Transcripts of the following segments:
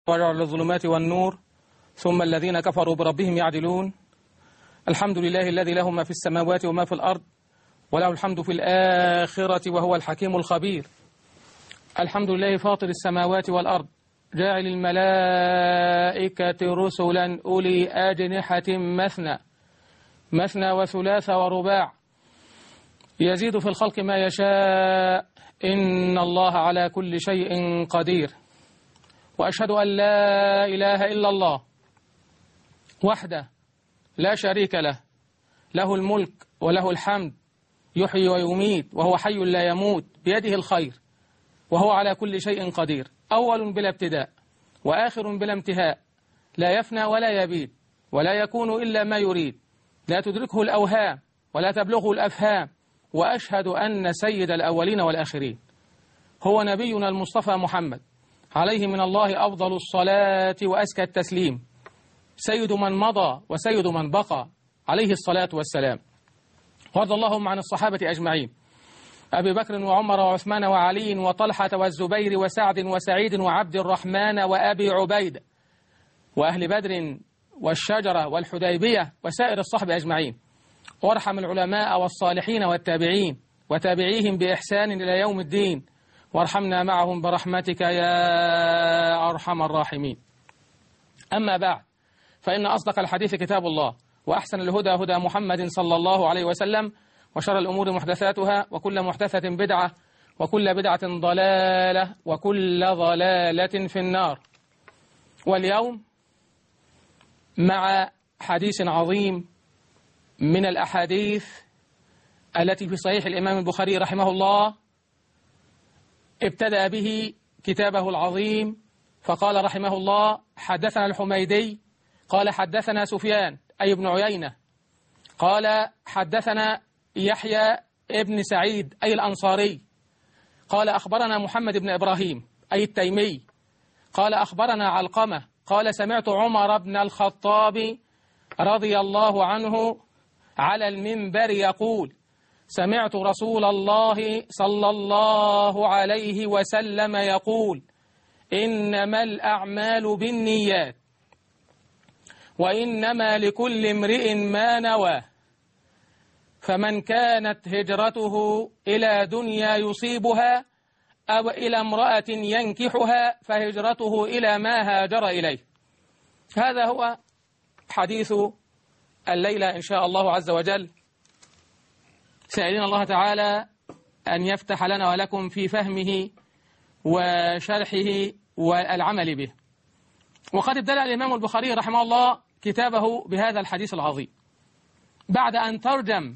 وجعل الظلمات والنور ثم الذين كفروا بربهم يعدلون. الحمد لله الذي له ما في السماوات وما في الأرض وله الحمد في الآخرة وهو الحكيم الخبير. الحمد لله فاطر السماوات والأرض جاعل الملائكة رسلا أولي أجنحة مثنى وثلاث ورباع يزيد في الخلق ما يشاء إن الله على كل شيء قدير. وأشهد أن لا إله إلا الله وحده لا شريك له، له الملك وله الحمد، يحيي ويميت وهو حي لا يموت، بيده الخير وهو على كل شيء قدير، أول بلا ابتداء وآخر بلا انتهاء، لا يفنى ولا يبيد ولا يكون إلا ما يريد، لا تدركه الأوهام ولا تبلغه الأفهام. وأشهد أن سيد الأولين والآخرين هو نبينا المصطفى محمد عليه من الله أفضل الصلاة وأزكى التسليم، سيد من مضى وسيد من بقى عليه الصلاة والسلام. وارض اللهم عن الصحابة أجمعين، أبي بكر وعمر وعثمان وعلي وطلحة والزبير وسعد وسعيد وعبد الرحمن وأبي عبيدة وأهل بدر والشجرة والحديبية وسائر الصحب أجمعين. وارحم العلماء والصالحين والتابعين وتابعيهم بإحسان إلى يوم الدين، وارحمنا معهم برحمتك يا أرحم الراحمين. أما بعد، فإن أصدق الحديث كتاب الله، وأحسن الهدى هدى محمد صلى الله عليه وسلم، وشر الأمور محدثاتها، وكل محدثة بدعة، وكل بدعة ضلالة، وكل ضلالة في النار. واليوم مع حديث عظيم من الأحاديث التي في صحيح الإمام البخاري رحمه الله، ابتدأ به كتابه العظيم فقال رحمه الله: حدثنا الحميدي قال حدثنا سفيان أي ابن عيينة قال حدثنا يحيى ابن سعيد أي الأنصاري قال أخبرنا محمد بن إبراهيم أي التيمي قال أخبرنا علقمة قال سمعت عمر بن الخطاب رضي الله عنه على المنبر يقول: سمعت رسول الله صلى الله عليه وسلم يقول: إنما الأعمال بالنيات وإنما لكل امرئ ما نوى، فمن كانت هجرته إلى دنيا يصيبها أو إلى امرأة ينكحها فهجرته إلى ما هاجر إليه. هذا هو حديث الليلة إن شاء الله عز وجل، سائلين الله تعالى أن يفتح لنا ولكم في فهمه وشرحه والعمل به. وقد ابتدأ الإمام البخاري رحمه الله كتابه بهذا الحديث العظيم بعد أن ترجم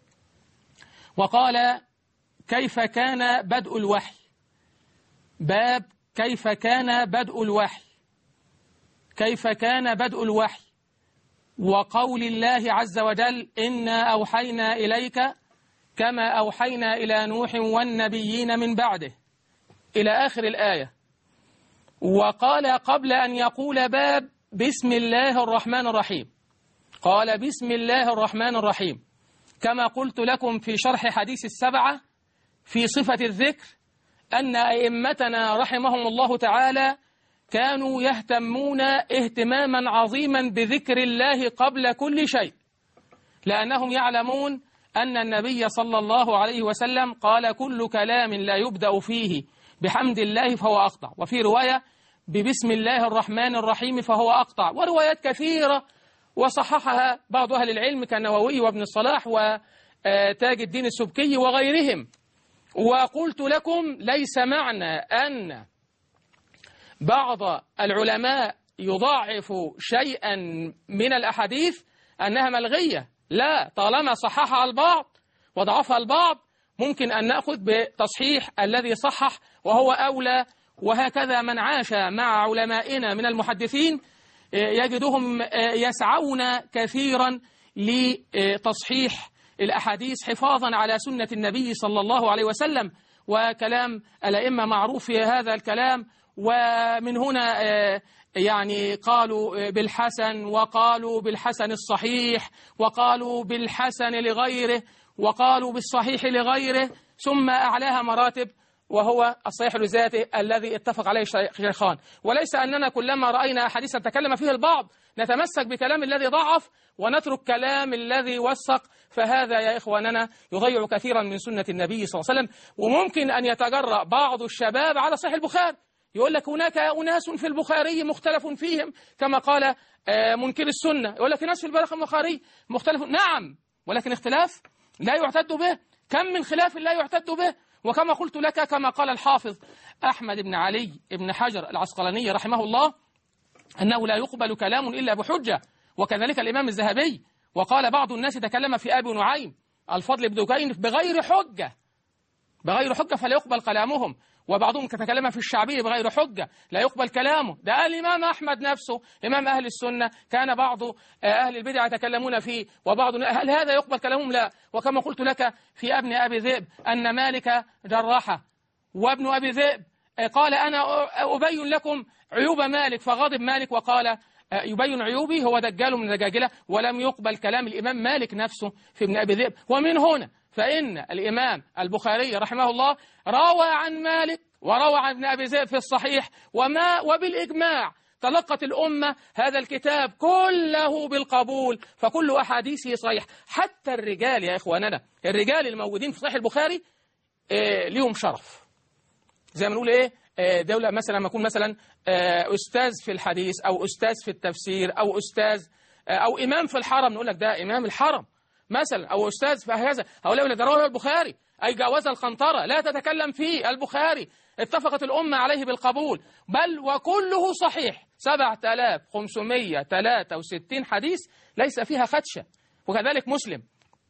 وقال: كيف كان بدء الوحي، باب كيف كان بدء الوحي، كيف كان بدء الوحي، وقول الله عز وجل: إنا أوحينا إليك كما أوحينا إلى نوح والنبيين من بعده، إلى آخر الآية. وقال قبل أن يقول باب: بسم الله الرحمن الرحيم، قال: بسم الله الرحمن الرحيم، كما قلت لكم في شرح حديث السبعة في صفة الذكر أن أئمتنا رحمهم الله تعالى كانوا يهتمون اهتماما عظيما بذكر الله قبل كل شيء، لأنهم يعلمون أن النبي صلى الله عليه وسلم قال: كل كلام لا يبدأ فيه بحمد الله فهو أقطع، وفي رواية ببسم الله الرحمن الرحيم فهو أقطع، وروايات كثيرة وصححها بعض أهل العلم كالنووي وابن الصلاح وتاج الدين السبكي وغيرهم. وقلت لكم ليس معنى أن بعض العلماء يضاعف شيئا من الأحاديث أنها ملغية، لا، طالما صححها البعض وضعفها البعض ممكن أن نأخذ بتصحيح الذي صحح وهو أولى. وهكذا من عاش مع علمائنا من المحدثين يجدهم يسعون كثيرا لتصحيح الأحاديث حفاظا على سنة النبي صلى الله عليه وسلم، وكلام الأئمة معروف في هذا الكلام. ومن هنا يعني قالوا بالحسن، وقالوا بالحسن الصحيح، وقالوا بالحسن لغيره، وقالوا بالصحيح لغيره، ثم أعلاها مراتب وهو الصحيح لذاته الذي اتفق عليه الشيخان، وليس أننا كلما رأينا حديثا تكلم فيه البعض نتمسك بكلام الذي ضعف ونترك كلام الذي وثق، فهذا يا إخواننا يضيع كثيرا من سنة النبي صلى الله عليه وسلم. وممكن أن يتجرأ بعض الشباب على صحيح البخاري، يقول لك هناك أناس في البخاري مختلف فيهم كما قال منكر السنة، يقول لك ناس في البخاري مختلف، نعم، ولكن اختلاف لا يعتد به. كم من خلاف لا يعتد به. وكما قلت لك كما قال الحافظ أحمد بن علي بن حجر العسقلاني رحمه الله أنه لا يقبل كلام إلا بحجة، وكذلك الإمام الذهبي. وقال بعض الناس تكلم في أبي نعيم الفضل بن دكين بغير حجة فلا يقبل كلامهم، وبعضهم تكلم في الشعبي بغير حجة لا يقبل كلامه. ده الإمام أحمد نفسه إمام أهل السنة كان بعض أهل البدع يتكلمون فيه، وبعض هل هذا يقبل كلامهم؟ لا. وكما قلت لك في ابن أبي ذئب أن مالك جرحه، وابن أبي ذئب قال أنا أبين لكم عيوب مالك، فغضب مالك وقال يبين عيوبي هو دجال من دجاجلة، ولم يقبل كلام الإمام مالك نفسه في ابن أبي ذئب. ومن هنا فإن الإمام البخاري رحمه الله روى عن مالك وروى عن ابن أبي ذئب في الصحيح، وبالإجماع تلقت الأمة هذا الكتاب كله بالقبول، فكل أحاديثه صحيح. حتى الرجال يا إخواننا، الرجال الموجودين في صحيح البخاري ليهم شرف، زي ما نقول دولة مثلا لما يكون مثلا أستاذ في الحديث أو أستاذ في التفسير أو أستاذ أو إمام في الحرم، نقول لك ده إمام الحرم مثلا، أو أستاذ في هذا، هؤلاء ده رواه البخاري أي جاوز القنطرة، لا تتكلم فيه البخاري، اتفقت الأمة عليه بالقبول، بل وكله صحيح. 7563 حديث ليس فيها خدشة. وكذلك مسلم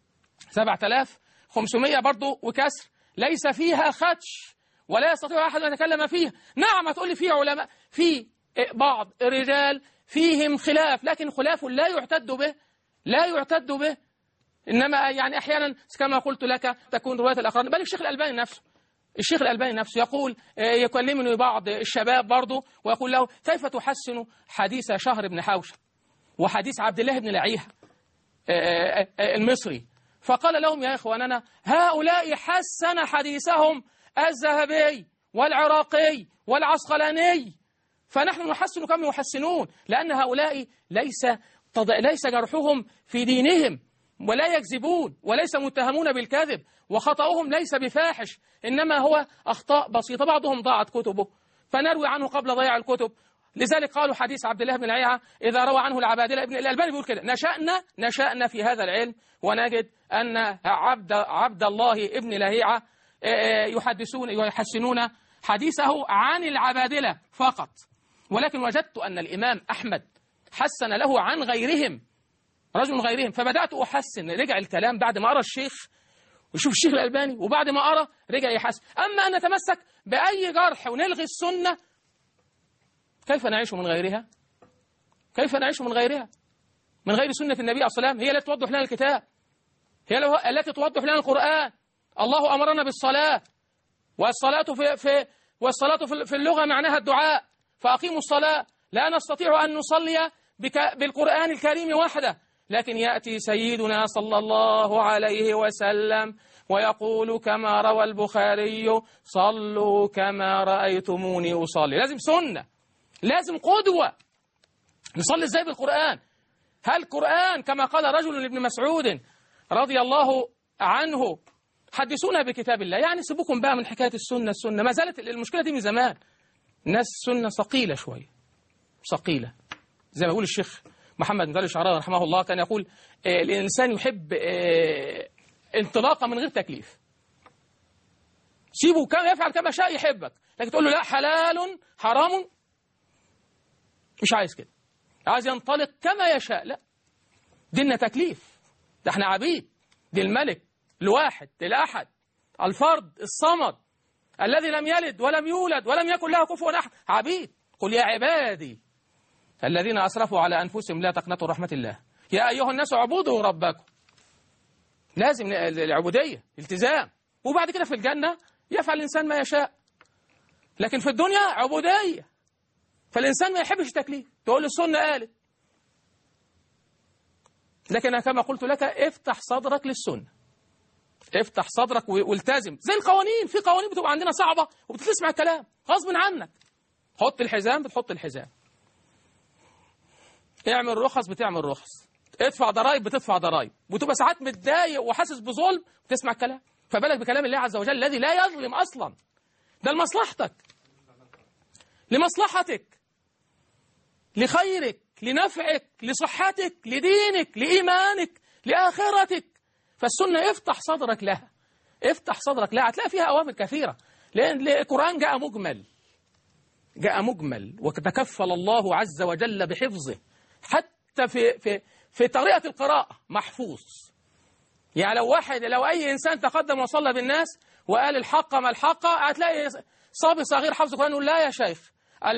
7500 برضو وكسر ليس فيها خدش، ولا يستطيع أحد أن يتكلم فيها. نعم هتقول لي في علماء، في بعض الرجال فيهم خلاف، لكن خلاف لا يعتد به. إنما يعني أحيانا كما قلت لك تكون رواية الأقران، بل الشيخ الألباني نفسه يقول، يكلمني بعض الشباب برضه ويقول له كيف تحسن حديث شهر بن حوشب وحديث عبد الله بن لعيحة المصري؟ فقال لهم يا إخواننا هؤلاء حسن حديثهم الذهبي والعراقي والعسقلاني، فنحن نحسن كما يحسنون، لأن هؤلاء ليس جرحهم في دينهم ولا يكذبون وليس متهمون بالكذب، وخطأهم ليس بفاحش، إنما هو أخطاء بسيطة، بعضهم ضاعت كتبه فنروي عنه قبل ضياع الكتب. لذلك قالوا حديث عبد الله بن لعيحة إذا روى عنه العبادلة، ابن الألباني بيقول كده، نشأنا في هذا العلم ونجد أن عبد الله ابن لهيعة يحسنون حديثه عن العبادلة فقط، ولكن وجدت أن الإمام أحمد حسن له عن غيرهم، رجل من غيرهم، فبدأت أحسن. رجع الكلام بعد ما أرى الشيخ ويشوف الشيخ الألباني، وبعد ما أرى رجع يحسن. أما أن نتمسك بأي جرح ونلغي السنة، كيف نعيش من غيرها؟ من غير سنة النبي عليه الصلاة والسلام؟ هي التي توضح لنا الكتاب، هي التي توضح لنا القرآن. الله أمرنا بالصلاة، والصلاة في اللغة معناها الدعاء، فأقيموا الصلاة. لا نستطيع أن نصلي بالقرآن الكريم وحده، لكن يأتي سيدنا صلى الله عليه وسلم ويقول كما روى البخاري صلوا كما رأيتموني أصلي. لازم سنة، لازم قدوة. نصلي ازاي بالقرآن؟ هل القرآن كما قال رجل لابن مسعود رضي الله عنه حدثونا بكتاب الله؟ يعني سيبوكم بقى من حكاية السنة، ما زالت المشكلة دي من زمان. الناس سنة ثقيلة شوية، ثقيلة، زي ما يقول الشيخ محمد بن الشعراوي رحمه الله، كان يقول الإنسان يحب انطلاقة من غير تكليف. سيبه كما يفعل كما شاء يحبك، لكن تقول له لا حلال حرام، مش عايز كده، عايز ينطلق كما يشاء. لا، ديننا تكليف، ده احنا عبيد، دي الملك الواحد الأحد الفرد الصمد الذي لم يلد ولم يولد ولم يكن له كفوا أحد، عبيد. قل يا عبادي الذين أسرفوا على أنفسهم لا تقنطوا رحمة الله يا أيها الناس اعبدوا ربكم. لازم العبودية التزام، وبعد كده في الجنة يفعل الإنسان ما يشاء، لكن في الدنيا عبودية، فالإنسان ما يحبش التكليف. تقول السنة قالت، لكن كما قلت لك افتح صدرك للسنة، افتح صدرك والتزم زي القوانين. في قوانين بتبقى عندنا صعبة وبتسمع الكلام غصب عنك. حط الحزام، بتحط الحزام. اعمل رخص، بتعمل رخص. ادفع ضرائب، بتدفع ضرائب. وتبقى ساعات متضايق وحاسس بظلم وتسمع الكلام. فبالك بكلام الله عز وجل الذي لا يظلم أصلا. ده لمصلحتك، لمصلحتك، لخيرك، لنفعك، لصحتك، لدينك، لإيمانك، لآخرتك. فالسنة افتح صدرك لها، افتح صدرك لها. هتلاقي فيها أوامر كثيرة، لأن القرآن جاء مجمل، جاء مجمل، وتكفل الله عز وجل بحفظه. حتى في طريقة القراءة محفوظ. يعني لو أي إنسان تقدم وصلى بالناس وقال الحق ما الحق، هتلاقي صبي صغير حفظ القرآن يقول لا يا شيخ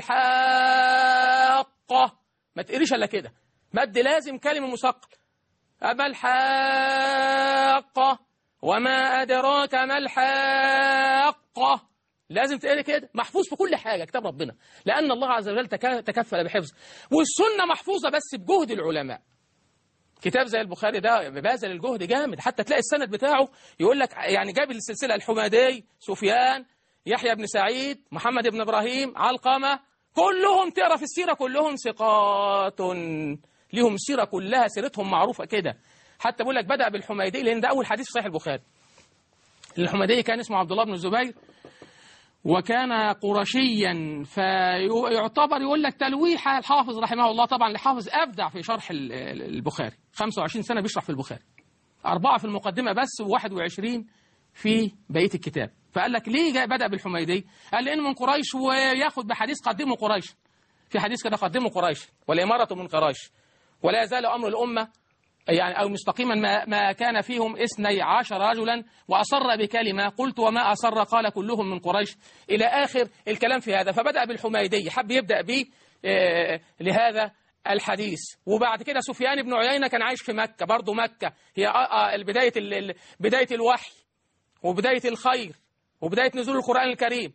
الحاقة، ما تقريش إلا كده، مد لازم كلمة مثقل. أما الحاقة وما أدراك ما الحاقة، لازم تقري كده. محفوظ في كل حاجة كتاب ربنا، لأن الله عز وجل تكفل بحفظه. والسنة محفوظة بس بجهد العلماء. كتاب زي البخاري ده بذل الجهد جامد، حتى تلاقي السند بتاعه يقول لك يعني جاب السلسلة الحميدي، سفيان، يحيى بن سعيد، محمد بن إبراهيم، علقمة، كلهم تقرا في السيرة كلهم ثقات، ليهم سيرة كلها سيرتهم معروفة كده. حتى بيقول لك بدأ بالحميدي لأن ده أول حديث في صحيح البخاري. الحميدي كان اسمه عبد الله بن الزبير، وكان قرشيا، فيعتبر يقول لك تلويحة الحافظ رحمه الله. طبعا الحافظ أبدع في شرح البخاري، 25 سنة بيشرح في البخاري، 4 في المقدمة بس و21 في بقية الكتاب. فقال لك ليه جاء بدأ بالحميدي؟ قال لأنه من قريش وياخد بحديث قدمه قريش. في حديث كده قدمه قريش والإمارة من قريش، ولا يزال أمر الأمة يعني أو مستقيما ما كان فيهم 12 رجلا وأصر بكلمة قلت وما أصر قال كلهم من قريش، إلى آخر الكلام في هذا. فبدأ بالحميدي، حب يبدأ به لهذا الحديث. وبعد كده سفيان بن عيينة كان عايش في مكة، برضو مكة هي بداية الوحي وبداية الخير وبداية نزول القرآن الكريم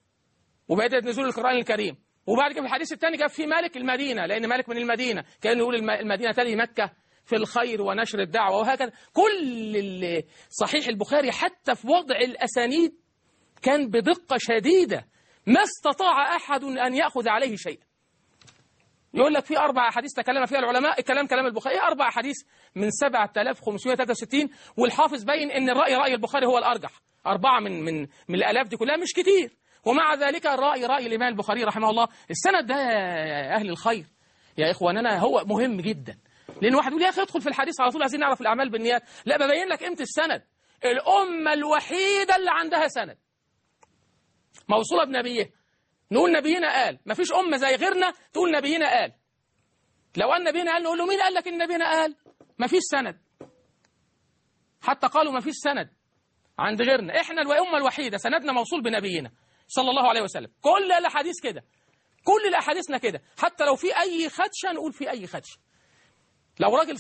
وبعد كده في الحديث الثاني جاب في مالك المدينة، لأن مالك من المدينة، كان يقول المدينة تلي مكة في الخير ونشر الدعوة، وهكذا. كل صحيح البخاري حتى في وضع الأسانيد كان بدقة شديدة، ما استطاع أحد أن يأخذ عليه شيء. يقول لك في 4 أحاديث تكلم فيها العلماء، كلام البخاري 4 أحاديث من 7563، والحافظ بين أن رأي البخاري هو الأرجح. 4 من الآلاف دي كلها مش كتير، ومع ذلك رأي الإمام البخاري رحمه الله. السند ده يا أهل الخير يا إخواننا هو مهم جدا، لأن واحد يقول يا أخي ادخل في الحديث على طول، عايزين نعرف الأعمال بالنيات. لا، ببين لك قيمة السند. الأمة الوحيدة اللي عندها سند موصولة بنبيه، نقول نبينا قال. ما فيش أمة زي غيرنا تقول نبينا قال. لو أن نبينا قال نقول له مين قال لك إن نبينا قال؟ ما فيش سند. حتى قالوا ما فيش سند عند غيرنا. إحنا الأمة الوحيدة سندنا موصول بنبينا صلى الله عليه وسلم. كل الأحاديث كده، كل الأحاديثنا كده. حتى لو في أي خدشة نقول في أي خدشة. لو راجل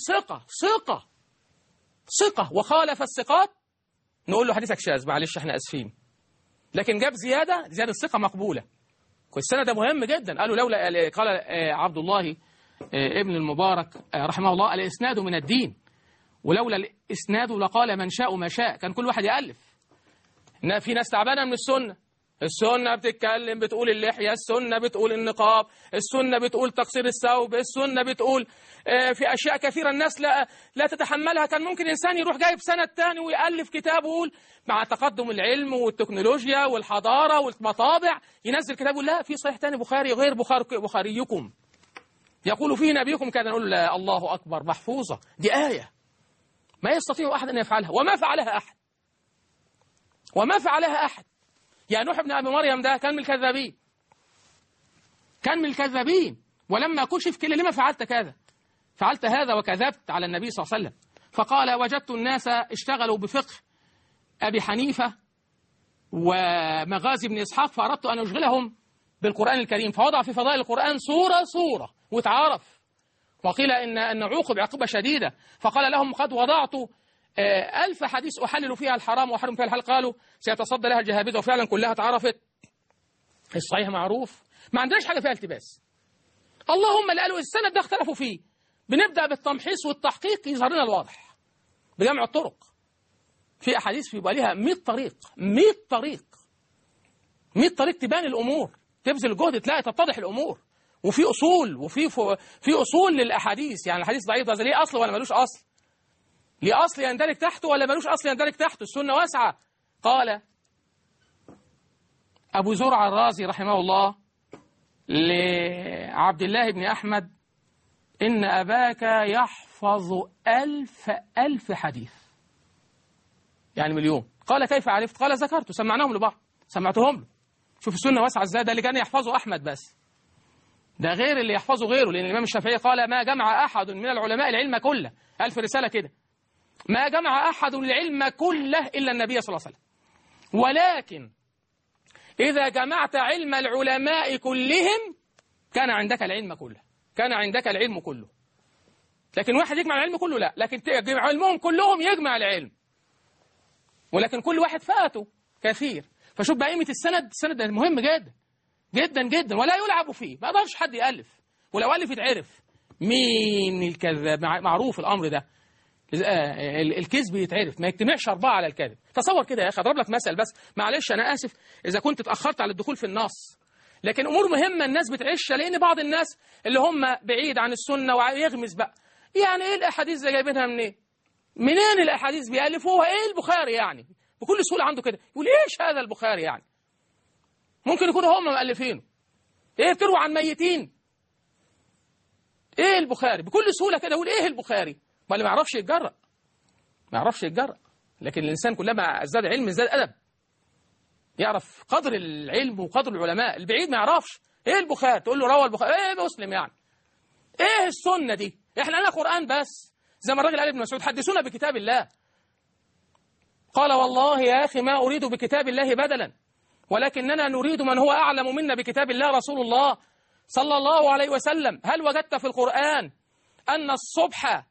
ثقة وخالف الثقات نقول له حديثك شاذ، معلش احنا اسفين. لكن جاب زيادة الثقة مقبولة. السند ده مهم جدا. قالوا لولا، قال عبد الله ابن المبارك رحمه الله الإسناد من الدين، ولولا الإسناد لقال من شاء ما شاء. كان كل واحد يألف. في ناس تعبانة من السنة بتتكلم بتقول اللحية، السنة بتقول النقاب، السنة بتقول تقصير الثوب، السنة بتقول في أشياء كثيرة الناس لا تتحملها. كان ممكن إنسان يروح جايب سند تاني ويألف كتاب ويقول مع تقدم العلم والتكنولوجيا والحضارة والمطابع ينزل كتاب يقول لا في صحيح تاني بخاري غير بخاريكم يقول فيه نبيكم كذا. نقول لا، الله أكبر، محفوظة، دي آية ما يستطيع أحد أن يفعلها، وما فعلها أحد. يعني نوح بن أبي مريم ده كان من الكذابين، ولما كشف قيل لما فعلت كذا، فعلت هذا وكذبت على النبي صلى الله عليه وسلم. فقال وجدت الناس اشتغلوا بفقه أبي حنيفة ومغازي بن إسحاق فأردت أن أشغلهم بالقرآن الكريم، فوضع في فضائل القرآن سورة وتعارف، وقيل إن عوقب عقوبة شديدة. فقال لهم قد وضعت 1000 حديث أحلل فيها الحرام وأحرم فيها الحلال، قالوا سيتصدى لها الجهابذة، وفعلا كلها اتعرفت. الصحيح معروف، ما عندناش حاجة فيها التباس. اللهم اللي قالوا السند ده اختلفوا فيه، بنبدأ بالتمحيص والتحقيق يظهر لنا الواضح بجمع الطرق. في أحاديث بيبقى ليها 100 طريق، 100 طريق، 100 طريق تبان الأمور، تبذل الجهد تلاقي تتضح الأمور. وفي أصول، في أصول للأحاديث. يعني الحديث ضعيف ده ليه أصل ولا ملوش أصل؟ ليه أصل يندرج تحته ولا ملوش أصل يندرج تحته؟ السنة واسعة. قال أبو زرع الرازي رحمه الله لعبد الله بن أحمد: إن أباك يحفظ 1000 حديث، يعني مليون. قال: كيف عرفت؟ قال: ذكرت، سمعناهم لبعض، سمعتهم له. شوف السنة واسعة ازاي. ده اللي كان يحفظه أحمد بس، ده غير اللي يحفظه غيره، لأن الإمام الشافعي قال: ما جمع أحد من العلماء العلم كله. 1000 رسالة كده، ما جمع أحد العلم كله إلا النبي صلى الله عليه وسلم. ولكن إذا جمعت علم العلماء كلهم كان عندك العلم كله، كان عندك العلم كله. لكن واحد يجمع العلم كله لا، لكن علمهم كلهم يجمع العلم، ولكن كل واحد فاته كثير. فشوف بقى قيمة السند. السند ده مهم جدا جدا جدا، ولا يلعب فيه، ما يقدرش حد يألف، ولو ألف يتعرف مين الكذاب. معروف الأمر ده، الكذب يتعرف، ما يجتمعش 4 على الكذب. تصور كده يا أخي، أضرب لك مثل بس، معلش أنا آسف إذا كنت اتأخرت على الدخول في النص، لكن أمور مهمة الناس بتعيشها، لأن بعض الناس اللي هم بعيد عن السنة ويغمز بقى، يعني إيه الأحاديث دي جايبينها منين؟ منين الأحاديث بيألفوها؟ إيه البخاري يعني؟ بكل سهولة عنده كده يقول إيش هذا البخاري يعني؟ ممكن يكونوا هم مؤلفينه. إيه بتروى عن ميتين؟ إيه البخاري؟ بكل سهولة كده يقول إيه البخاري؟ ما اللي ما يعرفش يتجرأ، ما يعرفش يتجرأ. لكن الإنسان كلما ازداد علم ازداد أدب، يعرف قدر العلم وقدر العلماء. البعيد ما يعرفش إيه البخاري، تقول له روى البخاري، إيه مسلم يعني؟ إيه السنة دي؟ إحنا لنا قرآن بس، زي ما الراجل قال ابن مسعود: حدثونا بكتاب الله. قال: والله يا أخي ما أريد بكتاب الله بدلا، ولكننا نريد من هو أعلم منا بكتاب الله، رسول الله صلى الله عليه وسلم. هل وجدت في القرآن أن الصبح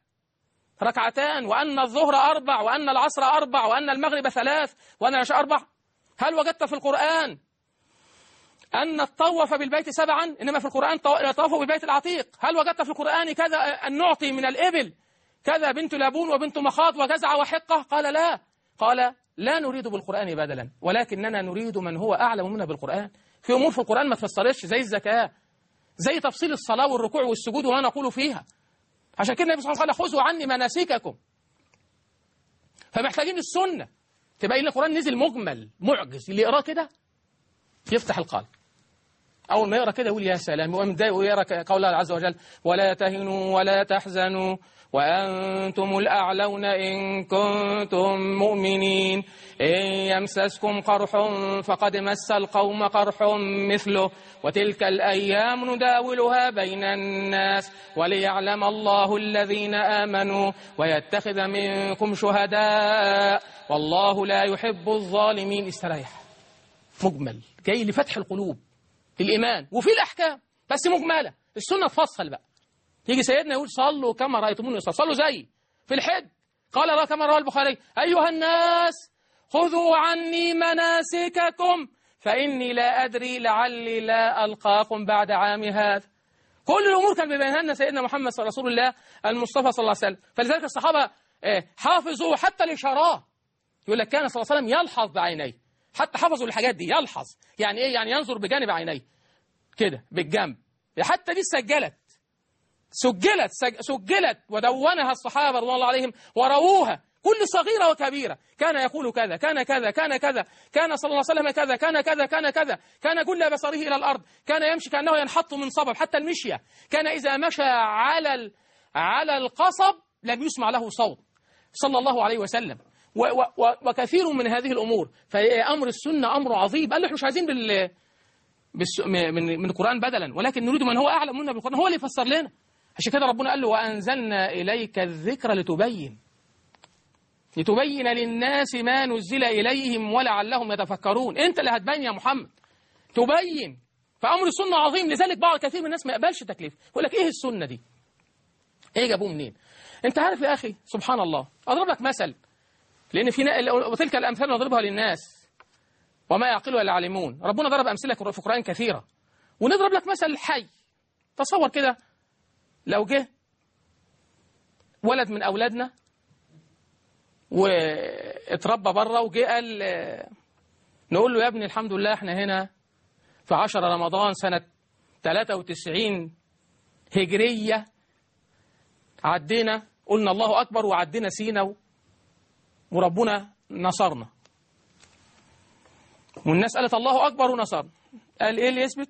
2 وأن الظهر 4 وأن العصر 4 وأن المغرب 3 وأن العشاء 4؟ هل وجدت في القرآن أن الطوف بالبيت 7؟ إنما في القرآن طوفوا بالبيت العتيق. هل وجدت في القرآن كذا أن نعطي من الإبل كذا بنت لابون وبنت مخاض وجزع وحقة؟ قال: لا. قال: لا نريد بالقرآن بدلا، ولكننا نريد من هو أعلم منا بالقرآن. في أمور في القرآن ما تفسرش، زي الزكاة، زي تفصيل الصلاة والركوع والسجود وما نقول فيها. عشان كده النبي صلى الله عليه وسلم قال: خذوا عني مناسككم. فمحتاجين السنة تبين القرآن نزل مجمل معجز، اللي يقراه كده يفتح القلب. أول ما يقرأ كده يقول يا سلام، ويقرأ قول الله عز وجل: ولا تهنوا ولا تحزنوا وأنتم الأعلون إن كنتم مؤمنين، إن يمسسكم قرح فقد مس القوم قرح مثله، وتلك الأيام نداولها بين الناس وليعلم الله الذين آمنوا ويتخذ منكم شهداء والله لا يحب الظالمين. استريح. مجمل جاي لفتح القلوب، الإيمان وفي الأحكام، بس مجملة. السنة تفصل بقى. يجي سيدنا يقول: صلوا كما رأيتموني أصلي، صلوا زي في الحج. قال كما روى البخاري: أيها الناس خذوا عني مناسككم فإني لا أدري لعلي لا ألقاكم بعد عام هذا. كل الأمور كان بيبينها لنا سيدنا محمد صلى رسول الله المصطفى صلى الله عليه وسلم. فلذلك الصحابة حافظوا حتى الإشارات. يقول لك كان صلى الله عليه وسلم يلحظ بعينيه، حتى حفظوا الحاجات دي. يلحظ يعني إيه؟ يعني ينظر بجانب عينيه كده بالجنب. حتى دي سجلت ودونها الصحابة رضي الله عليهم ورووها، كل صغيرة وكبيرة. كان يقول كذا، كان كذا، كان كذا، كان صلى الله عليه وسلم كذا، كان كذا، كان كذا، كان كل بصره إلى الأرض، كان يمشي كأنه ينحط من صبب، حتى المشية كان إذا مشى على القصب لم يسمع له صوت صلى الله عليه وسلم. وكثير من هذه الأمور. فأمر السنة أمر عظيم. قال له: احنا مش عايزين من القرآن بدلا، ولكن نريد من هو أعلم منا بالقرآن، هو اللي يفسر لنا. عشان كده ربنا قال له: وأنزلنا إليك الذكر لتبين للناس ما نزل إليهم ولعلهم يتفكرون. أنت اللي هتبين يا محمد، تبين. فأمر السنة عظيم. لذلك بعض كثير من الناس ما يقبلش التكليف، يقول لك: إيه السنة دي؟ إيه جابوه منين؟ أنت عارف يا أخي سبحان الله. أضرب لك مثل، لأن وتلك الأمثال نضربها للناس وما يعقلها إلا العالمون. ربنا ضرب أمثلة في القرآن كثيرة، ونضرب لك مثل حي. تصور كده لو جه ولد من أولادنا اتربى بره وجه قال نقول له يا ابني الحمد لله احنا هنا في 10 رمضان سنة 93 هجرية، عدينا قلنا الله أكبر وعدينا سينا وربنا نصرنا، والناس قالت الله أكبر ونصرنا. قال إيه اللي يثبت؟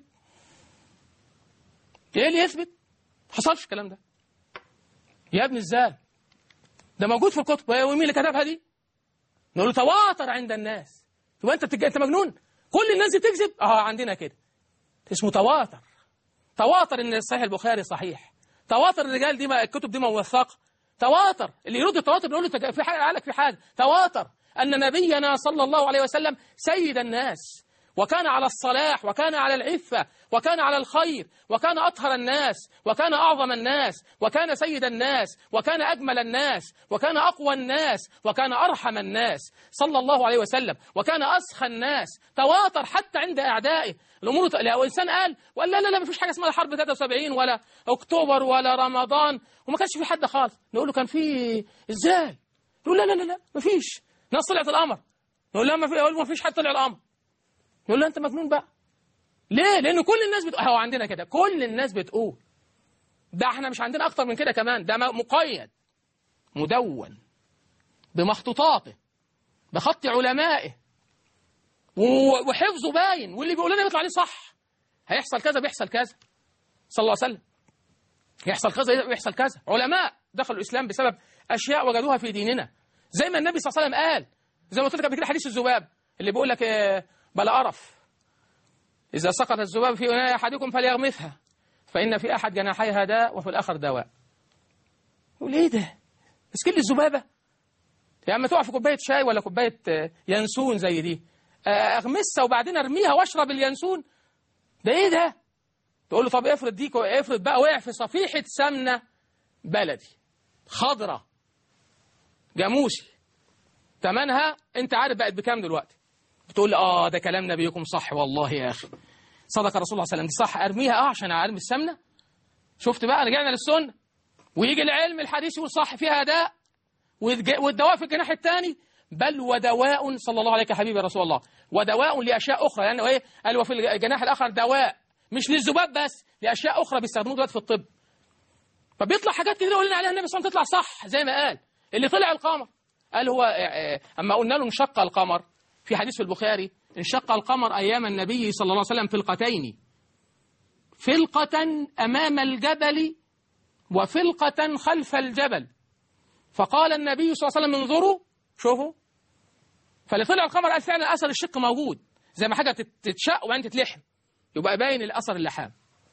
إيه اللي يثبت؟ حصلش الكلام ده يا ابني. إزاي؟ ده موجود في الكتب. ومين اللي كتبها دي؟ نقول له تواتر عند الناس. طب أنت مجنون؟ كل الناس دي بتكذب؟ عندنا كده اسمه تواتر. تواتر إن صحيح البخاري صحيح، تواتر الرجال دي الكتب دي موثقة، تواتر. اللي يرد التواتر يقول له في حاجة عليك، في حاجة. تواتر أن نبينا صلى الله عليه وسلم سيد الناس، وكان على الصلاح، وكان على العفة، وكان على الخير، وكان أطهر الناس، وكان أعظم الناس، وكان سيد الناس، وكان أجمل الناس، وكان أقوى الناس، وكان أرحم الناس صلى الله عليه وسلم، وكان أسخى الناس. تواتر حتى عند أعدائه الأمور. لو إنسان قال ولا لا ما فيش حاجة اسمها حرب 73 ولا أكتوبر ولا رمضان وما كانش في حد خالص، نقول له كان في. إزاي؟ يقول لا ما فيش. ناس طلعت القمر، نقول لا ما فيش حد طلع القمر، نقول له أنت مجنون بقى. ليه؟ لأن كل الناس بتقول. هو عندنا كده كل الناس بتقول. ده احنا مش عندنا أكتر من كده كمان، ده مقيد مدون بمخطوطاته بخط علمائه وحفظه باين، واللي بيقول لنا بيطلع عليه صح. هيحصل كذا بيحصل كذا صلى الله عليه وسلم، يحصل كذا بيحصل كذا. علماء دخلوا الإسلام بسبب أشياء وجدوها في ديننا، زي ما النبي صلى الله عليه وسلم قال، زي ما قلت لك قبل كده حديث الذباب اللي بيقول لك بلا قرف، إذا سقط الذباب في إناء أحدكم فليغمسها فإن في أحد جناحيها داء وفي الآخر دواء. يقول إيه ده؟ مسكين الذبابة يا أما تقع في كوباية شاي ولا كوباية ينسون زي دي، أغمسها وبعدين أرميها وأشرب الينسون؟ ده إيه ده؟ تقول له طب افرض بقى وقع في صفيحة سمنة بلدي خضرة جاموسي، ثمنها أنت عارف بقت بكام دلوقتي؟ بتقول لي ده كلام نبيكم صح والله يا أخي، صدق رسول الله صلى الله عليه وسلم، دي صح أرميها عشان أرمي السمنة. شفت بقى رجعنا للسنة، ويجي العلم الحديث يقول صح فيها داء والدواء في الجناح الثاني، بل ودواء صلى الله عليك يا حبيبي رسول الله، ودواء لأشياء أخرى. يعني إيه؟ قال وفي الجناح الآخر دواء مش للذباب بس، لأشياء أخرى بيستخدموها دلوقتي في الطب. فبيطلع حاجات كتير يقول لنا عليها النبي صلى الله عليه وسلم تطلع صح زي ما قال. اللي طلع القمر قال هو أما قلنا له انشق القمر في حديث في البخاري، انشق القمر أيام النبي صلى الله عليه وسلم فلقتين، فلقة أمام الجبل وفلقة خلف الجبل، فقال النبي صلى الله عليه وسلم انظروا شوفوا. فاللي طلع القمر قال فعلا أثر الشق موجود، زي ما حاجة تتشق وبعدين تتلحم يبقى باين الأثر اللحام.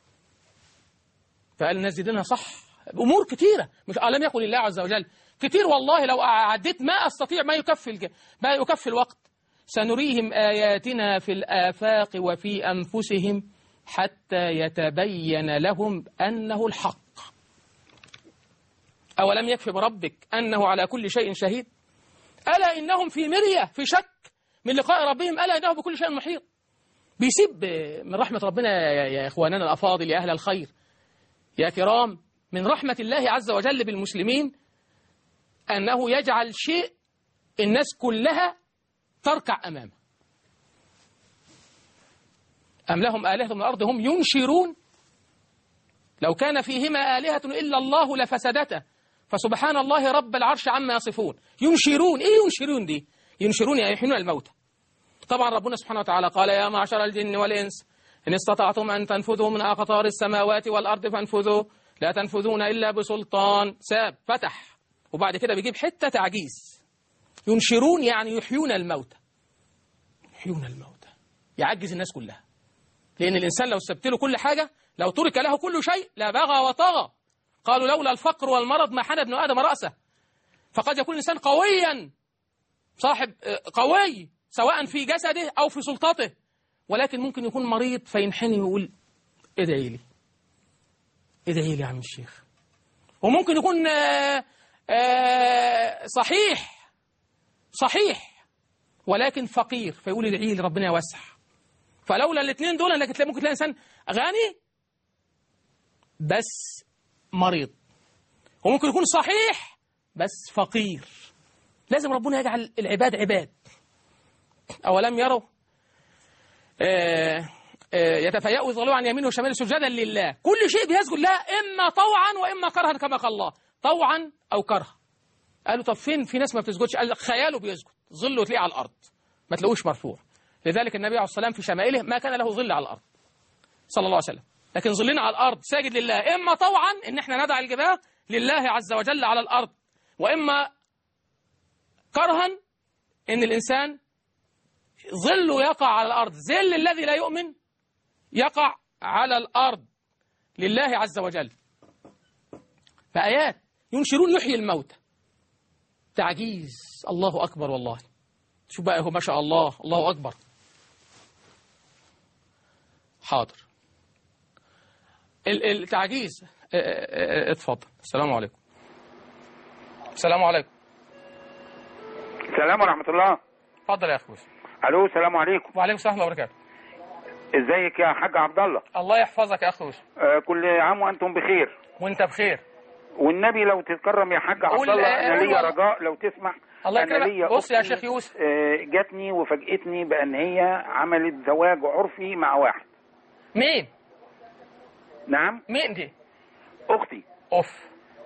فقال الناس دي دينها صح. أمور كتيرة مش لم يقل الله عز وجل كتير والله، لو عديت ما أستطيع ما يكفي الوقت. سنريهم آياتنا في الآفاق وفي أنفسهم حتى يتبين لهم أنه الحق. أولم يكفي بربك أنه على كل شيء شهيد؟ ألا إنهم في مرية، في شك من لقاء ربهم، ألا إنه بكل شيء محيط. بيسيب من رحمة ربنا يا إخواننا الأفاضل يا أهل الخير يا كرام، من رحمة الله عز وجل بالمسلمين أنه يجعل شيء الناس كلها تركع أمامه. أم لهم آلهة من الأرض هم ينشرون لو كان فيهما آلهة إلا الله لفسدتا فسبحان الله رب العرش عما يصفون. ينشرون، إيه ينشرون دي؟ ينشرون يعني يحيون الموتى. طبعا ربنا سبحانه وتعالى قال يا معشر الجن والإنس إن استطعتم أن تنفذوا من أقطار السماوات والأرض فانفذوا لا تنفذون إلا بسلطان. ساب فتح وبعد كده بيجيب حتة تعجيز. ينشرون يعني يحيون الموتى، يحيون الموتى، يعجز الناس كلها. لأن الإنسان لو سبت له كل حاجة، لو ترك له كل شيء لا بغى وطغى. قالوا لولا الفقر والمرض ما حنى ابن آدم رأسه. فقد يكون الإنسان قويا صاحب قوي سواء في جسده أو في سلطته، ولكن ممكن يكون مريض فينحني ويقول ادعي لي ادعي لي يا عم الشيخ. وممكن يكون صحيح ولكن فقير فيقول ادعي لي ربنا يوسع. فلولا الاثنين دول انك ممكن تلاقي انسان غني بس مريض، وممكن يكون صحيح بس فقير. لازم ربنا يجعل العباد عباد. أولم يروا يتفيأوا يظلوا عن يمينه وشماله سجدا لله، كل شيء بيسجد لها إما طوعا وإما كرها كما قال الله، طوعا أو كرها. قالوا طب فين في ناس ما بتسجدش؟ قال خياله بيسجد، ظله تلاقيه على الأرض ما تلاقوش مرفوع. لذلك النبي عليه الصلاة والسلام في شمائله ما كان له ظل على الأرض صلى الله عليه وسلم، لكن ظلنا على الأرض ساجد لله، إما طوعا إن احنا ندع الجباه لله عز وجل على الأرض، وإما كرها إن الإنسان ظله يقع على الأرض، ظل الذي لا يؤمن يقع على الأرض لله عز وجل. فآيات ينشرون يحيي الموتى، تعجيز. الله أكبر والله. شوف بقى هو ما شاء الله، الله أكبر. حاضر. التعجيز. اتفضل. السلام عليكم. السلام عليكم. السلام ورحمة الله. اتفضل يا أخوي. ألو، السلام عليكم. وعليكم السلام ورحمة الله وبركاته. ازيك يا حاج عبد الله؟ الله يحفظك يا أخوي. كل عام وأنتم بخير. وأنت بخير. والنبي لو تتكرم يا حاج عبد الله، أنا ليا رجاء لو تسمح. الله يكرمك. بص يا شيخ يوسف، جاتني وفاجئتني بأن هي عملت زواج عرفي مع واحد. مين؟ نعم. مين دي؟ أختي. أوف.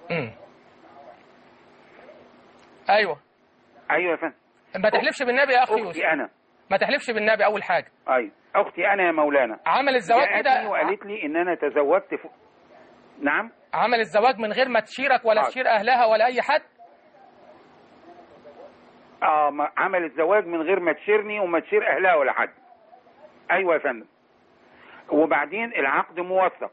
أيوه يا فندم. ما تحلفش بالنبي يا أخي يوسف. أختي أنا. ما تحلفش بالنبي أول حاجة. أيوه أختي أنا يا مولانا. عمل الزواج كده وقالت لي إن أنا تزوجت نعم. عمل الزواج من غير ما تشيرك ولا تشير أهلها ولا أي حد؟ عملت زواج من غير ما تشيرني وما تشير أهلها ولا حد. أيوه يا فندم. وبعدين العقد موثق.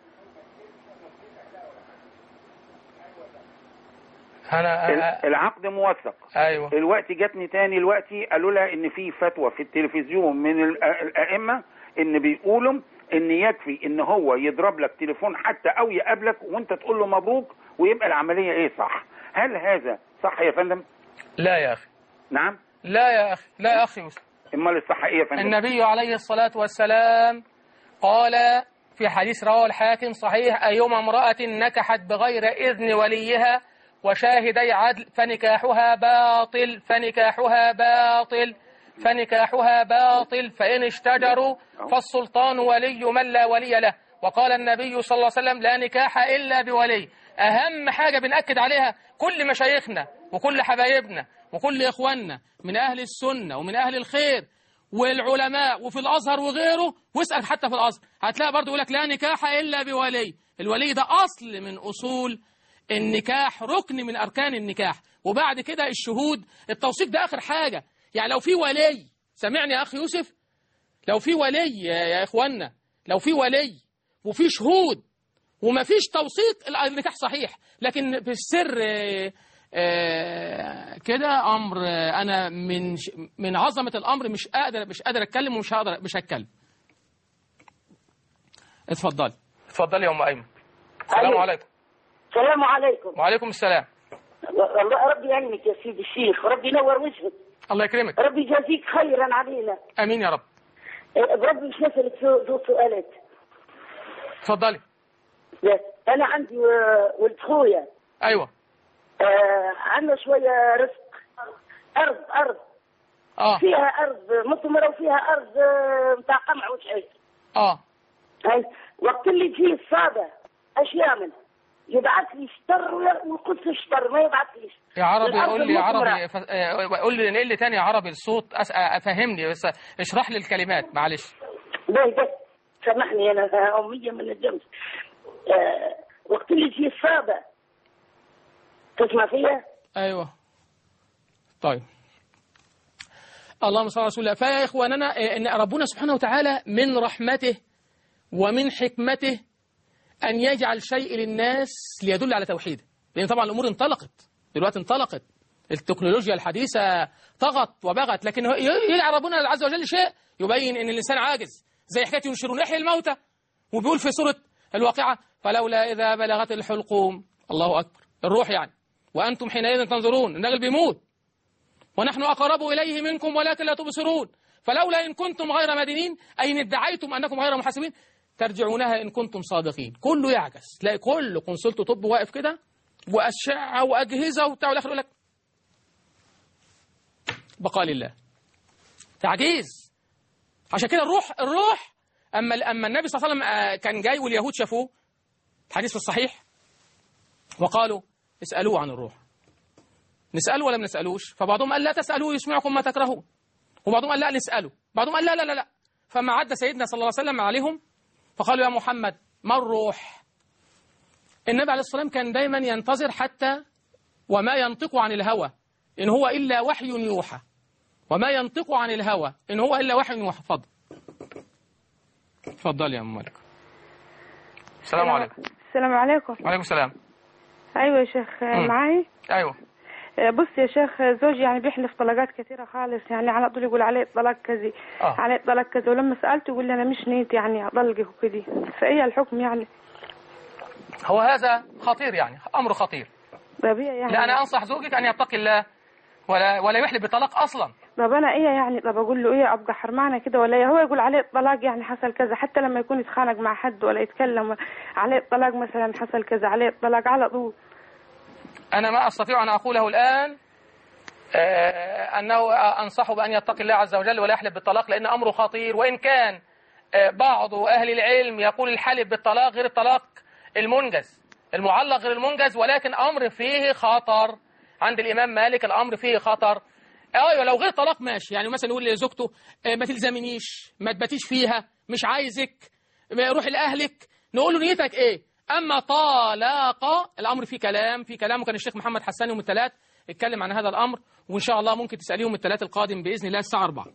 العقد موثق. ايوه. الوقت جاتني تاني الوقت قالوا لها ان في فتوى في التلفزيون من الائمه ان بيقولوا ان يكفي ان هو يضرب لك تليفون حتى او يقابلك وانت تقول له مبروك ويبقى العمليه ايه صح. هل هذا صح يا فندم؟ لا يا اخي. نعم. لا يا اخي، لا يا اخي يوسف. امال الصح ايه يا فندم؟ النبي عليه الصلاه والسلام قال في حديث رواه الحاكم صحيح: أيما امرأة نكحت بغير إذن وليها وشاهدي عدل فنكاحها باطل فنكاحها باطل فنكاحها باطل فإن اشتجروا فالسلطان ولي من لا ولي له. وقال النبي صلى الله عليه وسلم: لا نكاح إلا بولي. أهم حاجة بنأكد عليها كل مشايخنا وكل حبايبنا وكل إخواننا من أهل السنة ومن أهل الخير والعلماء وفي الأزهر وغيره، واسأل حتى في الأزهر هتلاقي برضه يقول لك لا نكاح إلا بولي. الولي ده أصل من أصول النكاح، ركن من أركان النكاح. وبعد كده الشهود، التوثيق ده آخر حاجة. يعني لو في ولي، سمعني يا أخي يوسف، لو في ولي يا إخوانا، لو في ولي وفي شهود وما فيش توثيق النكاح صحيح. لكن في السر كده أمر أنا من عظمة الأمر مش قادر أتكلم ومش هتكلم. اتفضلي يا أم أيمن. السلام عليكم. السلام عليكم. وعليكم السلام. الله ربي يعينك يا سيدي الشيخ، ربي ينور وجهك. الله يكرمك. ربي يجازيك خيرا علينا. امين يا رب. ربي مش نسألك ذو سؤالات. اتفضلي. انا عندي ولد خويا. ايوه. عندنا شويه رزق، ارض فيها ارض مثمره وفيها ارض نتاع قمع وشعير. وقت اللي تجي الصابه اش يعمل؟ يبعث لي شطر ويقص الشطر، ما يبعثليش. يا عربي قول لي يا عربي، قول لي نقل لي تاني يا عربي الصوت، فهمني بس، اشرح لي الكلمات معلش. ده سامحني انا اميه من الجمس. وقت اللي تجي الصابه تسمع فيها؟ ايوه. طيب. اللهم صل على رسول الله. فيا اخواننا ان ربنا سبحانه وتعالى من رحمته ومن حكمته أن يجعل شيء للناس ليدل على توحيده. لأن طبعا الأمور دلوقتي انطلقت، التكنولوجيا الحديثة طغت وبغت، لكن يلعب ربنا عز وجل شيء يبين أن الإنسان عاجز، زي حكاية ينشرون يحيي الموتى، وبيقول في سورة الواقعة: فلولا إذا بلغت الحلقوم، الله أكبر، الروح يعني، وأنتم حينئذ تنظرون، النجل بيموت، ونحن أقرب إليه منكم ولكن لا تبصرون، فلولا إن كنتم غير مدينين، أي إن ادعيتم أنكم غير محاسبين ترجعونها إن كنتم صادقين. كله يعجز، تلاقي كل كونسلت طب واقف كده وأشعة وأجهزة وبتاع، والآخر يقول لك بقال الله. تعجيز. عشان كده الروح أما النبي صلى الله عليه وسلم كان جاي واليهود شافوه، الحديث في الصحيح، وقالوا اسألوه عن الروح. نسأله ولا ما نسألوش؟ فبعضهم قال لا تسألوه يسمعكم ما تكرهون، وبعضهم قال لا نسأله، بعضهم قال لا لا لا لا. فما عدى سيدنا صلى الله عليه وسلم عليهم فقالوا يا محمد ما الروح؟ النبي عليه الصلاة والسلام كان دايما ينتظر حتى وما ينطق عن الهوى إن هو إلا وحي يوحى، وما ينطق عن الهوى إن هو إلا وحي يوحى. اتفضل يا أم مالك. السلام عليكم. السلام عليكم. وعليكم السلام. ايوه يا شيخ معاي. ايوه. بص يا شيخ، زوجي يعني بيحلف طلقات كثيره خالص، يعني على طول يقول عليه طلاق كذي عليه طلاق كذا، ولما سالته يقول لي انا مش نيتي يعني اطلقه وكذي، فايه الحكم يعني؟ هو هذا خطير، يعني امر خطير. طبيعي يعني. لا انا انصح زوجك ان يتقي الله ولا يحلف بطلاق اصلا. طب انا ايه يعني؟ طب اقول له ايه؟ ابقى حرمانه كده ولا ايه؟ هو يقول عليه الطلاق يعني حصل كذا، حتى لما يكون يتخانق مع حد ولا يتكلم عليه الطلاق مثلا حصل كذا عليه الطلاق على طول. انا ما استطيع ان اقوله الان انه انصحه بان يتقي الله عز وجل ولا يحلف بالطلاق، لان امره خطير. وان كان بعض اهل العلم يقول الحلف بالطلاق غير الطلاق المنجز، المعلق غير المنجز، ولكن امر فيه خطر عند الامام مالك، الامر فيه خطر. ايوه لو غير طلاق ماشي، يعني مثلا يقول لزوجته ما تلزمنيش، ما تباتيش فيها، مش عايزك، روحي لاهلك، نقول له نيتك ايه. اما طلاق الامر فيه كلام، وكان الشيخ محمد حسان يوم الثلاث اتكلم عن هذا الامر، وان شاء الله ممكن تساليهم الثلاث القادم باذن الله الساعه 4.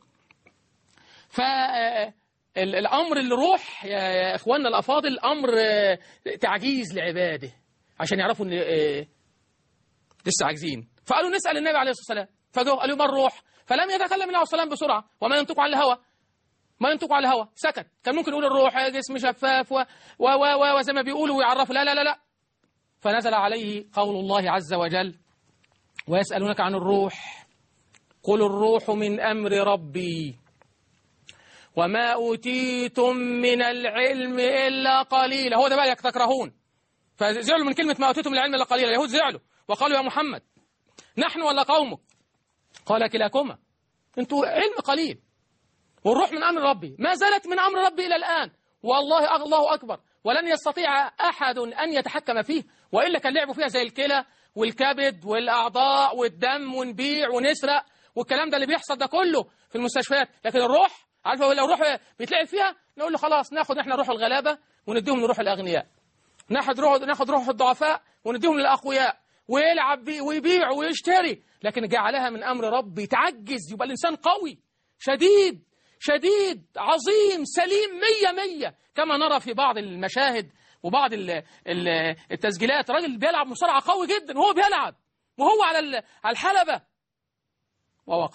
فالامر اللي روح يا اخواننا الافاضل امر تعجيز لعباده عشان يعرفوا ان لسه عاجزين. فقالوا نسال النبي عليه الصلاه والسلام، فجاءوا قالوا ما الروح؟ فلم يتكلم النبي عليه الصلاه والسلام بسرعه، وما ينطق عن الهوى، ما ينطق عن الهوى، سكت. كان ممكن يقول الروح جسم شفاف وزي ما بيقولوا ويعرفوا، لا لا لا لا. فنزل عليه قول الله عز وجل ويسألونك عن الروح قل الروح من أمر ربي وما أوتيتم من العلم إلا قليلا. هو ده بقى تكرهون، فزعلوا من كلمة ما أوتيتم من العلم إلا قليلا. اليهود زعلوا وقالوا يا محمد نحن ولا قومك؟ قال كلاكما، انتوا علم قليل، والروح من أمر ربي، ما زالت من أمر ربي إلى الآن، والله الله أكبر، ولن يستطيع أحد أن يتحكم فيه، وإلا كان لعبوا فيها زي الكلى والكبد والأعضاء والدم، ونبيع ونسرق والكلام ده اللي بيحصل ده كله في المستشفيات. لكن الروح، عارفه لو روح بيتلعب فيها نقول له خلاص ناخد احنا روح الغلابة ونديهم لروح الأغنياء، ناخد روح الضعفاء ونديهم للأقوياء، ويلعب بيه ويبيع ويشتري. لكن جعلها من أمر ربي تعجز، يبقى الإنسان قوي شديد عظيم سليم 100 كما نرى في بعض المشاهد وبعض التسجيلات. راجل بيلعب مصارعة قوي جدا وهو بيلعب وهو على الحلبة، ووقع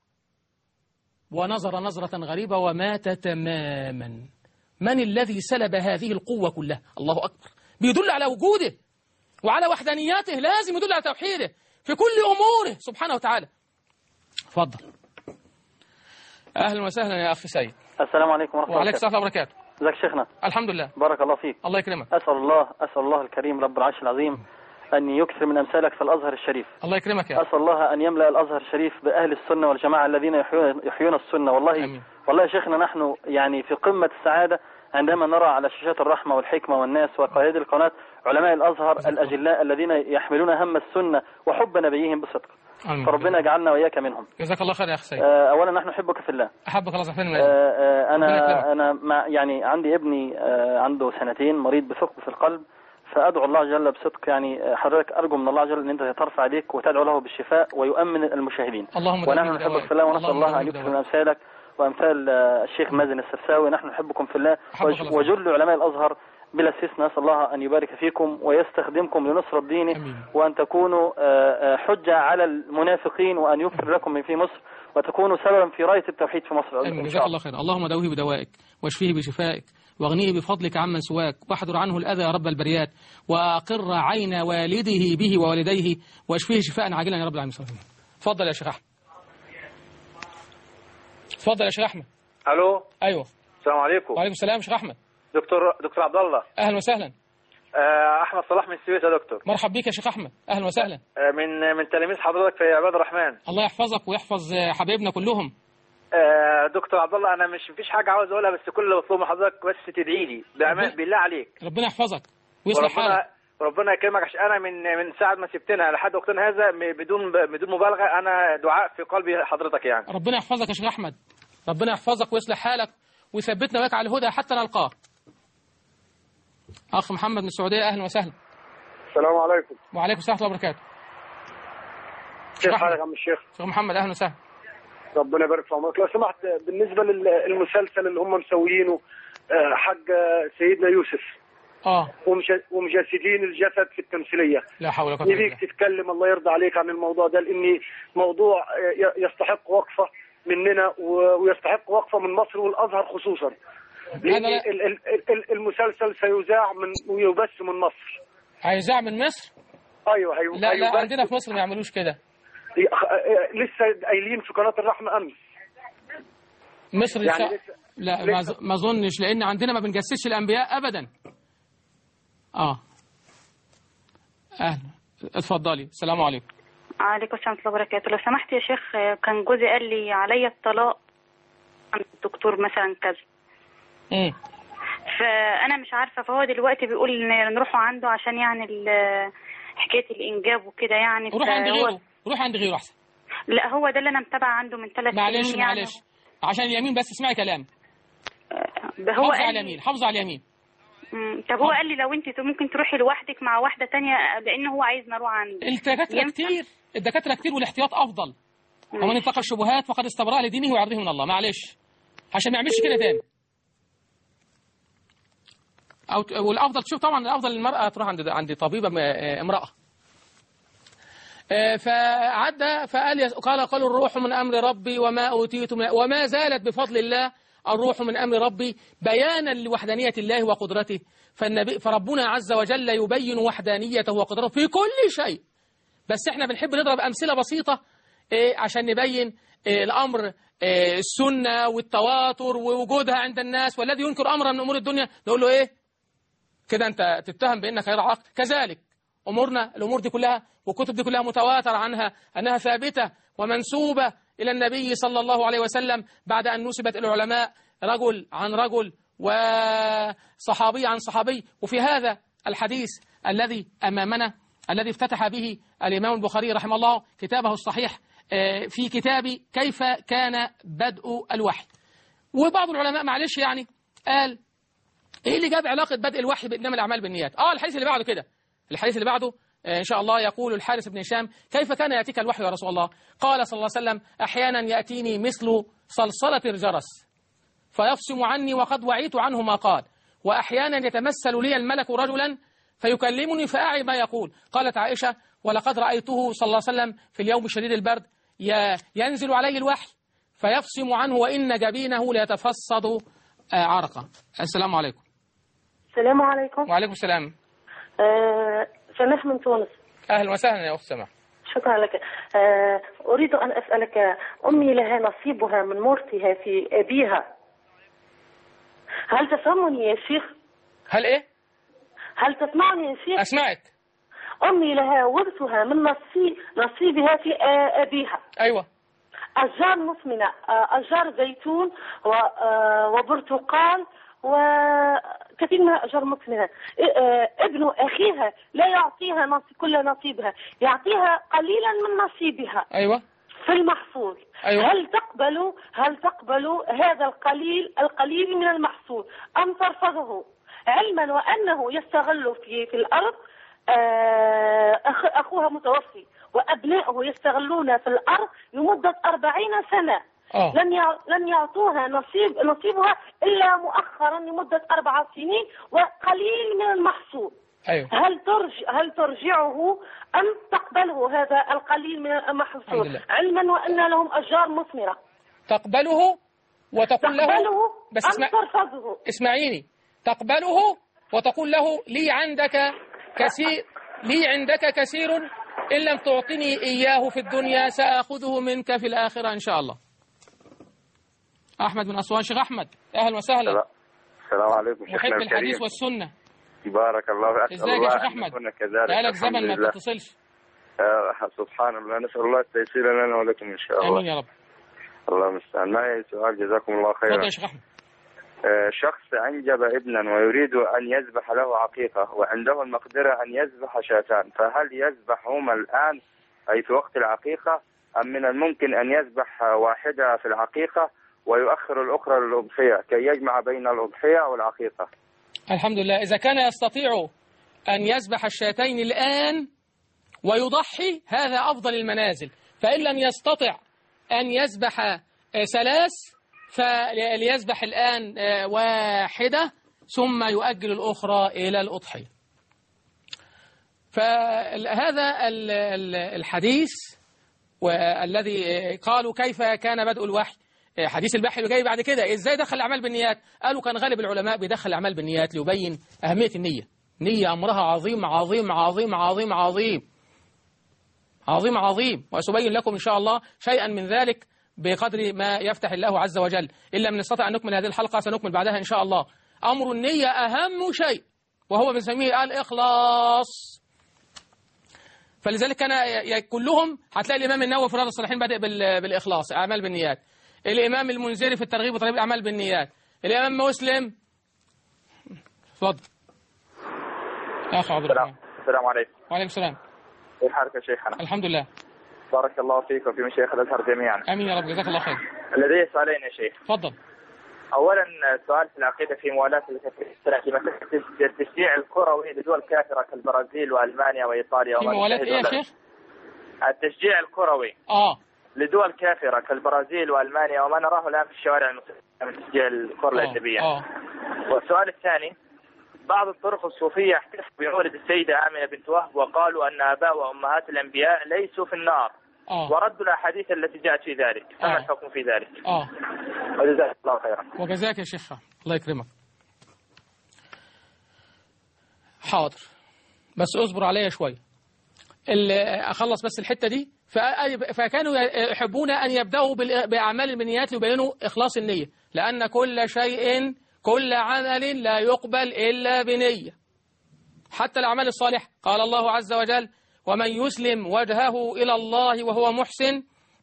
ونظر نظرة غريبة ومات تماما. من الذي سلب هذه القوة كلها؟ الله أكبر. بيدل على وجوده وعلى وحدانياته، لازم يدل على توحيده في كل أموره سبحانه وتعالى. اتفضل. أهلا وسهلا يا أخي سيد. السلام عليكم ورحمة الله وعليكم السلام وبركاته. ازيك شيخنا؟ الحمد لله. بارك الله فيك. الله يكرمك. أسأل الله الكريم رب العرش العظيم أن يكثر من أمثالك في الأزهر الشريف. الله يكرمك يا أسأل الله أن يملأ الأزهر الشريف بأهل السنة والجماعة الذين يحيون السنة. والله يا شيخنا نحن يعني في قمة السعادة عندما نرى على شاشات الرحمة والحكمة والناس وقائد القناة علماء الأزهر الأجلاء الذين يحملون هم السنة وحب نبيهم بصدق. فربنا يجعلنا وإياك منهم. جزاك الله خير يا أخي سيد. أولا نحن نحبك في الله. أحبك الله سبحانه. أنا يعني عندي ابني عنده 2 سنين مريض بثقب في القلب، فأدعو الله جل بصدق، يعني حضرتك أرجو من الله جل أن أنت ترفع يديك وتدعو له بالشفاء ويؤمن المشاهدين. ونحن نحبك في الله ونسأل الله أن يكثر من أمثالك وأمثال الشيخ مازن السرساوي. نحن نحبكم في الله وجل علماء الأزهر بلا استثناء. نسأل الله أن يبارك فيكم ويستخدمكم لنصرة دينه، وأن تكونوا حجة على المنافقين، وأن يغفر لكم في مصر وتكونوا سببا في راية التوحيد في مصر. جزاك الله خير. اللهم داوه بدوائك واشفيه بشفائك واغنيه بفضلك عمن سواك، واحضر عنه الأذى يا رب البريات، وأقر عين والده به ووالديه، واشفيه شفاء عاجلا يا رب العالمين. اتفضل يا شيخ أحمد. اتفضل يا شيخ أحمد. الو. ايوه. السلام عليكم. وعليكم السلام يا شيخ أحمد. دكتور عبد الله. اهلا وسهلا. احمد صلاح من السويس يا دكتور. مرحب بك يا شيخ احمد، اهلا وسهلا. من تلاميذ حضرتك في عباد الرحمن. الله يحفظك ويحفظ حبايبنا كلهم. دكتور عبد الله، انا مفيش حاجه عاوز اقولها، بس كل اللي بطلبه من حضرتك بس تدعي لي بالله عليك. ربنا يحفظك ويصلح حالك. ربنا يكرمك، عشان انا من ساعه ما سبتنا لحد وقتنا هذا بدون مبالغه انا دعاء في قلبي حضرتك يعني. ربنا يحفظك يا شيخ احمد، ربنا يحفظك ويصلح حالك ويثبتنا وياك على الهدى حتى نلقاه. اخ محمد من السعوديه، اهلا وسهلا. السلام عليكم. وعليكم السلام ورحمه الله وبركاته. كيف حالك يا عم الشيخ؟ شيخ محمد اهلا وسهلا. ربنا يبارك في عمرك. لو سمحت، بالنسبه للمسلسل اللي هم مسويينه حق سيدنا يوسف ومجسدين الجسد في التمثيليه، لا حول ولا قوه الا بالله. نبيك تتكلم الله يرضى عليك عن الموضوع ده، لاني موضوع يستحق وقفه مننا ويستحق وقفه من مصر والازهر خصوصا. المسلسل سيذاع ويبث من مصر. هيذاع من مصر؟ ايوه لا عندنا في مصر ما يعملوش كده. لسه قايلين في قناه الرحمه امس. مصر يعني لا ما اظنش، لان عندنا ما بنجسدش الانبياء ابدا. اهلا، اتفضلي. السلام عليكم. وعليكم السلام ورحمه الله وبركاته. لو سمحت يا شيخ، كان جوزي قال لي عليا الطلاق عند الدكتور مثلا كذا. فانا مش عارفه، فهو دلوقتي بيقول ان نروحوا عنده عشان يعني حكايه الانجاب وكده يعني. روح عند غيره احسن. لا هو ده اللي انا متابعه عنده من 3 سنين يعني. معلش عشان اليمين بس اسمعي كلام. هو حافظ على اليمين، حافظ على اليمين. طب هو قال لي لو انت ممكن تروحي لوحدك مع واحده تانية، لان هو عايزنا نروح عنده. الدكاتره كتير والاحتياط افضل. ومن اتقى الشبهات فقد استبرأ لدينه وعرضه من الله. معلش عشان ما يعملش كده تاني. والافضل تشوف طبعا، الافضل للمراه تروح عند طبيبه امراه. فعدى قالوا الروح من امر ربي وما اوتيتم وما زالت بفضل الله الروح من امر ربي بيانا لوحدانيه الله وقدرته. فربنا عز وجل يبين وحدانيته وقدرته في كل شيء. بس احنا بنحب نضرب امثله بسيطه عشان نبين الامر، السنه والتواتر ووجودها عند الناس. والذي ينكر امرا من امور الدنيا نقول له ايه كده؟ انت تتهم بانك غير عاقل. كذلك الامور دي كلها والكتب دي كلها متواتر عنها انها ثابته ومنسوبه الى النبي صلى الله عليه وسلم بعد ان نسبت الى العلماء رجل عن رجل وصحابي عن صحابي. وفي هذا الحديث الذي امامنا الذي افتتح به الامام البخاري رحمه الله كتابه الصحيح في كتاب كيف كان بدء الوحي. وبعض العلماء معلش يعني قال ايه اللي جاب علاقه بدء الوحي بانما الاعمال بالنيات؟ الحديث اللي بعده كده، الحديث اللي بعده ان شاء الله يقول الحارث بن هشام كيف كان ياتيك الوحي يا رسول الله؟ قال صلى الله عليه وسلم احيانا ياتيني مثل صلصله الجرس فيفصم عني وقد وعيت عنه ما قال، واحيانا يتمثل لي الملك رجلا فيكلمني فاعي ما يقول. قالت عائشه ولقد رايته صلى الله عليه وسلم في اليوم الشديد البرد ينزل عليه الوحي فيفصم عنه وان جبينه ليتفصد عرقا. السلام عليكم. السلام عليكم. وعليكم السلام. سماح من تونس. أهلا وسهلا يا أخت سماح. شكرا لك. أريد أن أسألك، أمي لها نصيبها من مرتها في أبيها، هل تفهمني يا شيخ؟ هل إيه؟ هل تسمعني يا شيخ؟ أسمعك. أمي لها ورثها من نصيبها في أبيها. أيوة. أشجار مثمنة، أشجار زيتون وبرتقال وكثير من الأشجار مثمنة. ابن أخيها لا يعطيها كل نصيبها، يعطيها قليلا من نصيبها. أيوة. في المحصول. أيوة. هل تقبل هذا القليل من المحصول أم ترفضه، علما وأنه يستغل في الأرض؟ أخوها متوفي وأبنائه يستغلون في الأرض لمدة 40 سنة. لم يعطوها نصيبها إلا مؤخرا لمدة 4 سنين وقليل من المحصول. أيوة. هل ترجعه أم تقبله هذا القليل من المحصول، علما وأن لهم أشجار مثمرة؟ تقبله وتقول له بس أم ترفضه؟ اسمعيني، تقبله وتقول له لي عندك كثير إن لم تعطني إياه في الدنيا سأخذه منك في الآخرة إن شاء الله. أحمد من أسوان. شيخ أحمد أهلا وسهلا. السلام عليكم. محب الحديث والسنة. بارك الله. ازيك يا شيخ أحمد؟ بقالك زمن ما بتتصلش. سبحان الله، نسأل الله التيسير لنا ولكم إن شاء الله. آمين يا رب. الله المستعان. معي سؤال جزاكم الله خيرا. اتفضل يا شيخ أحمد. شخص أنجب ابنا ويريد أن يذبح له عقيقة وعنده المقدرة أن يذبح شاتان، فهل يذبحهما الآن أي في وقت العقيقة أم من الممكن أن يذبح واحدة في العقيقة ويؤخر الأخرى للأضحية كي يجمع بين الأضحية والعقيقة؟ الحمد لله. إذا كان يستطيع أن يذبح الشاتين الآن ويضحي هذا أفضل المنازل، فإن لم يستطع أن يذبح ثلاث فليذبح الآن واحدة ثم يؤجل الأخرى إلى الأضحية. فهذا الحديث والذي قالوا كيف كان بدء الوحي، حديث البحث اللي جاي بعد كده ازاي دخل الأعمال بالنيات. قالوا كان غالب العلماء بيدخل الأعمال بالنيات ليبين أهمية النية. نية أمرها عظيم عظيم عظيم عظيم عظيم عظيم عظيم، وسأبين لكم إن شاء الله شيئا من ذلك بقدر ما يفتح الله عز وجل. إلا من نستطيع أن نكمل هذه الحلقة سنكمل بعدها إن شاء الله. أمر النية أهم شيء وهو بنسميه الإخلاص. فلذلك كان كلهم هتلاقي الإمام النووي في رياض الصالحين بادئ بالإخلاص أعمال بالنيات، الإمام المنذري في الترغيب وترهيب أعمال بالنيات، الإمام مسلم. اتفضل يا أخي عبد الرحمن. السلام عليكم. وعليكم السلام. كيف حالك يا شيخنا؟ الحمد لله. بارك الله فيك وفي مشايخ الأزهر جميعا. آمين يا رب، جزاك الله خير. لدي سؤالين يا شيخ. تفضل. أولا سؤال في العقيدة في موالاة في مسألة التشجيع الكروي لدول كافرة كالبرازيل وألمانيا وإيطاليا. في موالاة إيه يا شيخ؟ التشجيع الكروي لدول كافرة كالبرازيل وألمانيا وما نراه الآن في الشوارع المسلمة من تشجيع الكرة الأجنبية. والسؤال الثاني، بعض الطرق الصوفية احتفوا بمولد السيدة آمنة بنت وهب وقالوا أن آباء وأمهات الأنبياء ليسوا في النار وردوا الأحاديث التي جاءت في ذلك، فما الحكم في ذلك؟ وجزاك الله خيرا. وجزاك يا شيخ، الله يكرمك. حاضر، بس اصبر عليا شوية أخلص بس الحتة دي. فكانوا يحبون أن يبدأوا بأعمال البنيات ليبينوا إخلاص النية، لأن كل شيء كل عمل لا يقبل إلا بنية، حتى الأعمال الصالحة. قال الله عز وجل: ومن يسلم وجهه إلى الله وهو محسن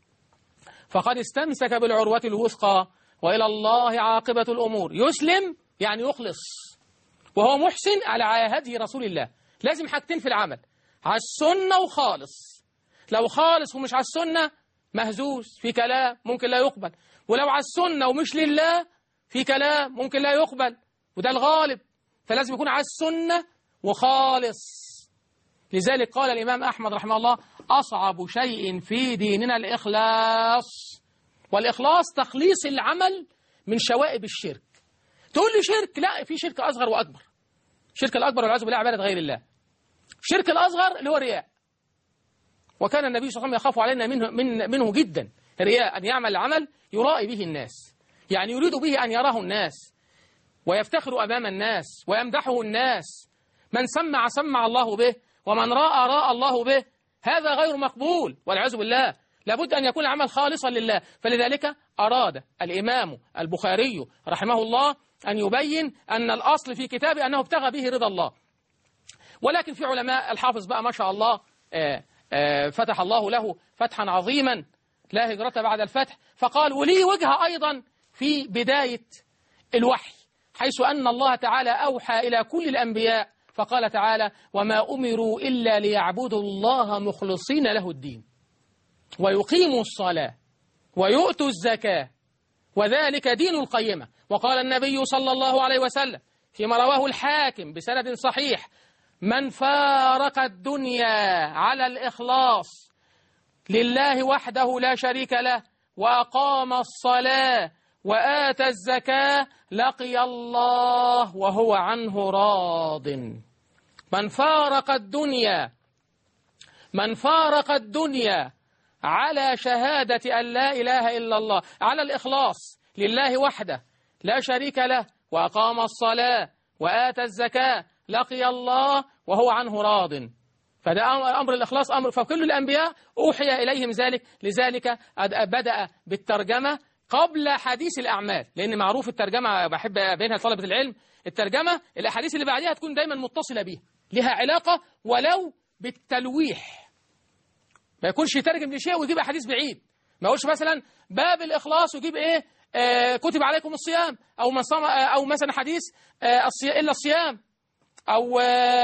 فقد استمسك بالعروة الوثقى وإلى الله عاقبة الأمور. يسلم يعني يخلص، وهو محسن على هدي رسول الله. لازم حاجتين في العمل، على السنة وخالص. لو خالص ومش على السنة مهزوز في كلام ممكن لا يقبل، ولو على السنة ومش لله في كلام ممكن لا يقبل، وده الغالب. فلازم يكون على السنة وخالص. لذلك قال الإمام أحمد رحمه الله: أصعب شيء في ديننا الإخلاص. والإخلاص تخليص العمل من شوائب الشرك. تقول لي شرك؟ لا، في شرك أصغر وأكبر. الشرك الأكبر والعياذ بالله عبادة غير الله. الشرك الأصغر اللي هو رياء، وكان النبي صلى الله عليه وسلم يخاف علينا منه جدا. رياء أن يعمل العمل يرائي به الناس، يعني يريد به أن يراه الناس ويفتخر أمام الناس ويمدحه الناس. من سمع الله به، ومن راى الله به. هذا غير مقبول والعياذ بالله. لابد أن يكون العمل خالصا لله. فلذلك أراد الإمام البخاري رحمه الله أن يبين أن الأصل في كتابه أنه ابتغى به رضا الله. ولكن في علماء، الحافظ بقى ما شاء الله فتح الله له فتحا عظيما لا هجرة بعد الفتح، فقال: ولي وجهة أيضا في بداية الوحي، حيث أن الله تعالى أوحى إلى كل الأنبياء فقال تعالى: وما أمروا إلا ليعبدوا الله مخلصين له الدين ويقيموا الصلاة ويؤتوا الزكاة وذلك دين القيمة. وقال النبي صلى الله عليه وسلم فيما رواه الحاكم بسند صحيح: من فارق الدنيا على الإخلاص لله وحده لا شريك له وأقام الصلاة وآتى الزكاة لقي الله وهو عنه راض. من فارق الدنيا على شهادة أن لا إله إلا الله، على الإخلاص لله وحده لا شريك له وأقام الصلاة وآتى الزكاة لقي الله وهو عنه راض. فده أمر الإخلاص أمر، فكل الأنبياء أوحي إليهم ذلك. لذلك بدأ بالترجمة قبل حديث الأعمال، لأن معروف الترجمة بحب بينها طلبة العلم، الترجمة الأحاديث اللي بعدها تكون دايما متصلة بيها، لها علاقة ولو بالتلويح، ما يكونش يترجم لشيء ويجيب أحاديث بعيد، ما يقولش مثلا باب الإخلاص ويجيب إيه كتب عليكم الصيام، أو من صام، أو مثلا حديث إلا الصيام، أو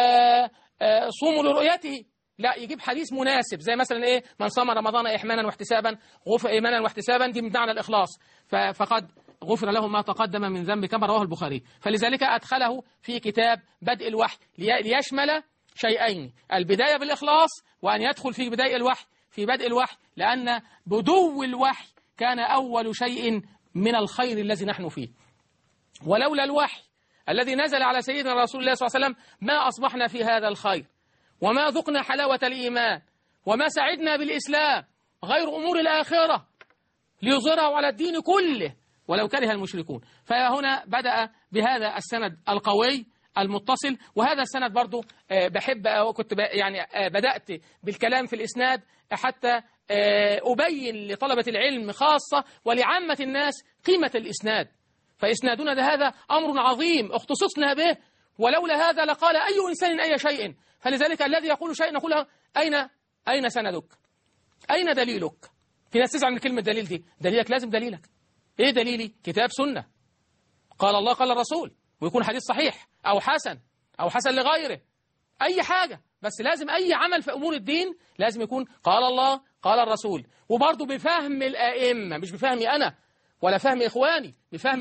صوموا لرؤيته، لا يجيب حديث مناسب زي مثلا إيه من صام رمضان إيمانا واحتسابا غفر إيمانا واحتسابا، دي من معنى الإخلاص، فقد غفر له ما تقدم من ذنب كما رواه البخاري. فلذلك أدخله في كتاب بدء الوحي ليشمل شيئين، البداية بالإخلاص، وأن يدخل في بداية الوحي في بدء الوحي، لأن بدو الوحي كان أول شيء من الخير الذي نحن فيه، ولولا الوحي الذي نزل على سيدنا رسول الله صلى الله عليه وسلم ما أصبحنا في هذا الخير، وما ذقنا حلاوة الإيمان، وما سعدنا بالإسلام، غير أمور الآخرة ليظهره على الدين كله ولو كره المشركون. فهنا بدأ بهذا السند القوي المتصل، وهذا السند برضو بحب كنت يعني بدأت بالكلام في الإسناد حتى أبين لطلبة العلم خاصة ولعامة الناس قيمة الإسناد، فإسنادنا ده هذا أمر عظيم اختصصنا به، ولولا هذا لقال أي إنسان أي شيء. فلذلك الذي يقول شيء نقول له أين سندك؟ أين دليلك؟ في ناس تزعل من كلمة دليل دي، دليلك لازم دليلك. إيه دليلي؟ كتاب سنة، قال الله قال الرسول، ويكون حديث صحيح أو حسن لغيره، أي حاجة، بس لازم أي عمل في أمور الدين لازم يكون قال الله قال الرسول، وبرضه بفهم الأئمة، مش بفهمي أنا ولا فهم إخواني، بفهم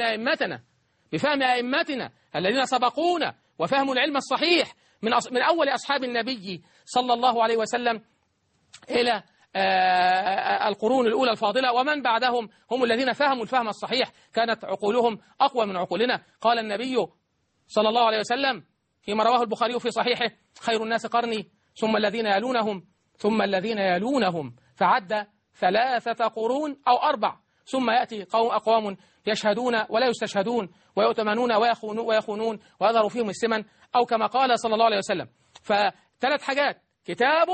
أئمتنا الذين سبقونا وفهموا العلم الصحيح من أول أصحاب النبي صلى الله عليه وسلم إلى القرون الأولى الفاضلة، ومن بعدهم هم الذين فهموا الفهم الصحيح، كانت عقولهم أقوى من عقولنا. قال النبي صلى الله عليه وسلم فيما رواه البخاري في صحيحه: خير الناس قرني ثم الذين يلونهم ثم الذين يلونهم، فعد 3 قرون أو 4، ثم يأتي أقوام يشهدون ولا يستشهدون ويؤتمنون ويخونون ويظهر فيهم السمن، أو كما قال صلى الله عليه وسلم. ف3 حاجات: كتاب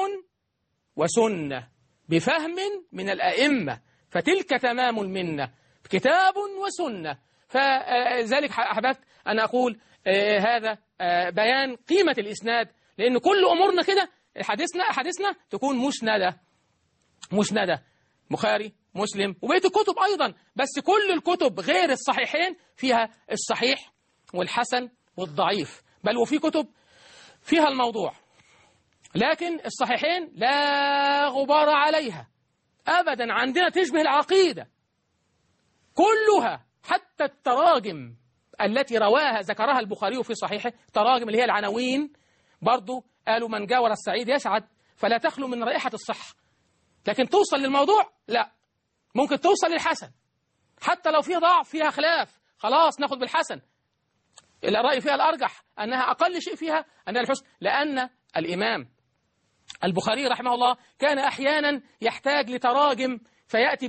وسنة بفهم من الأئمة، فتلك تمام المنة، كتاب وسنة. فذلك أحببت أن أقول هذا بيان قيمة الإسناد، لأن كل أمورنا كده حديثنا تكون مسندة، بخاري مسلم وبقية الكتب أيضا، بس كل الكتب غير الصحيحين فيها الصحيح والحسن والضعيف، بل وفي كتب فيها الموضوع، لكن الصحيحين لا غبار عليها أبدا، عندنا تشبه العقيدة كلها، حتى التراجم التي ذكرها البخاري في صحيحه، تراجم اللي هي العناوين، برضو قالوا من جاور السعيد يسعد، فلا تخلو من رائحة الصحة، لكن توصل للموضوع لا، ممكن توصل للحسن حتى لو فيها ضعف فيها خلاف، خلاص ناخد بالحسن، الرأي فيها الأرجح أنها أقل شيء فيها أنها الحسن، لأن الإمام البخاري رحمه الله كان أحيانا يحتاج لتراجم، فيأتي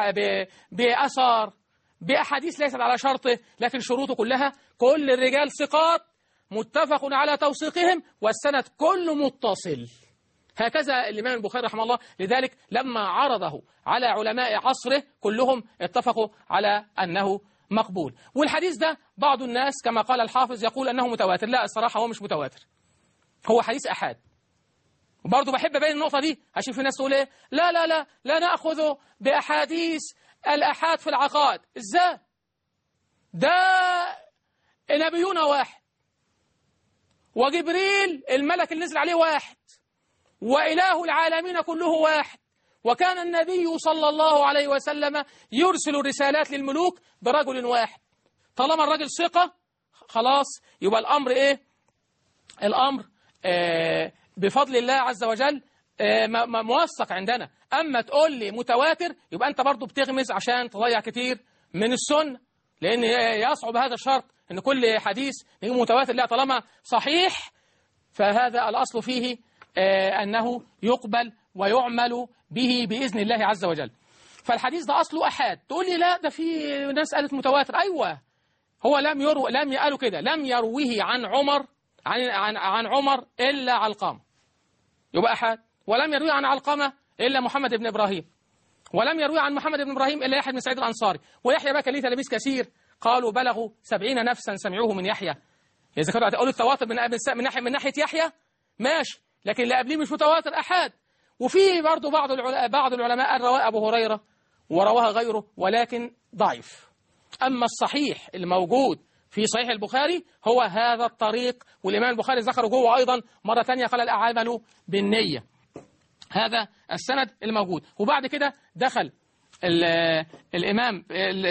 بأثار بأحاديث ليست على شرطه، لكن شروطه كلها كل الرجال ثقات متفق على توثيقهم والسند كله متصل. هكذا الإمام البخاري رحمه الله، لذلك لما عرضه على علماء عصره كلهم اتفقوا على أنه مقبول. والحديث ده بعض الناس كما قال الحافظ يقول أنه متواتر، لا الصراحة هو مش متواتر، هو حديث أحاد. وبرضه بحب أبين النقطة دي عشان في ناس تقول إيه لا نأخذ بأحاديث الأحاد في العقائد. إزاي؟ ده نبينا واحد، وجبريل الملك اللي نزل عليه واحد، وإله العالمين كله واحد، وكان النبي صلى الله عليه وسلم يرسل الرسالات للملوك برجل واحد. طالما الرجل ثقة خلاص يبقى الأمر إيه؟ الأمر بفضل الله عز وجل موثق عندنا. أما تقول لي متواتر يبقى أنت برضو بتغمز عشان تضيع كتير من السنة، لأن يصعب هذا الشرط أن كل حديث يكون متواتر. لا، طالما صحيح فهذا الأصل فيه أنه يقبل ويعمل به بإذن الله عز وجل. فالحديث ده أصله أحاد. تقول لي لا ده في ناس قالت متواتر. أيوة، هو لم يقالوا كده، لم يرويه عن عمر عن عمر إلا علقمة، يبقى أحاد. ولم يرويه عن علقمة إلا محمد بن إبراهيم، ولم يروي عن محمد بن إبراهيم إلا يحيى بن سعيد الأنصاري. ويحيى بقى ليه تلاميذ كثير، قالوا بلغوا 70 نفسا سمعوه من يحيى. إذا كانوا هتقولوا التواتر من ناحية يحيى ماشي، لكن اللي قبليه مش متواتر أحد. وفي برضه بعض العلماء رواه أبو هريرة ورواها غيره ولكن ضعيف. أما الصحيح الموجود في صحيح البخاري هو هذا الطريق، والإمام البخاري ذكره جوه أيضا مرة ثانية، قال الأعمال بالنية. هذا السند الموجود. وبعد كده دخل الإمام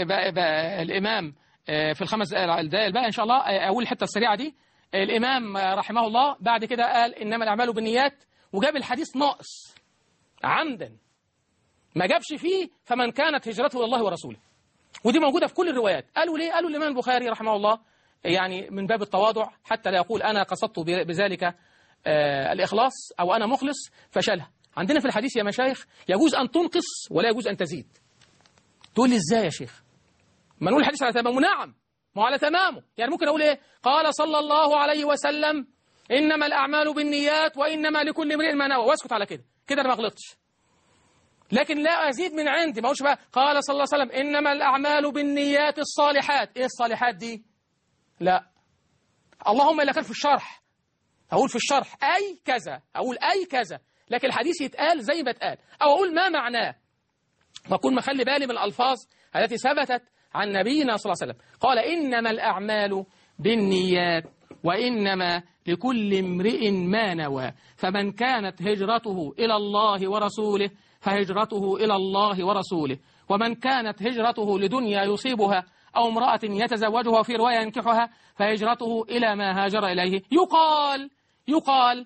في الخمس دقائق بقى إن شاء الله أقول الحتة السريعة دي. الإمام رحمه الله بعد كده قال إنما الأعمال بالنيات، وجاب الحديث ناقص عمدا، ما جابش فيه فمن كانت هجرته إلى الله ورسوله. ودي موجودة في كل الروايات. قالوا ليه؟ قالوا الإمام البخاري رحمه الله يعني من باب التواضع حتى لا يقول أنا قصدت بذلك الإخلاص أو أنا مخلص فشلها. عندنا في الحديث يا مشايخ يجوز أن تنقص ولا يجوز أن تزيد. تقول لي إزاي يا شيخ؟ ما نقول الحديث على تمامه. نعم، ما على تمامه. يعني ممكن أقول إيه؟ قال صلى الله عليه وسلم إنما الأعمال بالنيات وإنما لكل امرئ ما نوى، واسكت على كده، كده أنا ما غلطتش. لكن لا أزيد من عندي، ما أقولش بقى قال صلى الله عليه وسلم إنما الأعمال بالنيات الصالحات. إيه الصالحات دي؟ لا، اللهم إلا كان في الشرح أقول في الشرح أي كذا، أقول أي كذا، لكن الحديث يتقال زي ما اتقال، أو أقول ما معناه، وأكون مخلي بالي من الألفاظ التي ثبتت عن نبينا صلى الله عليه وسلم. قال إنما الأعمال بالنيات وإنما لكل امرئ ما نوى، فمن كانت هجرته إلى الله ورسوله فهجرته إلى الله ورسوله، ومن كانت هجرته لدنيا يصيبها أو امرأة يتزوجها وفي رواية ينكحها فهجرته إلى ما هاجر إليه. يقال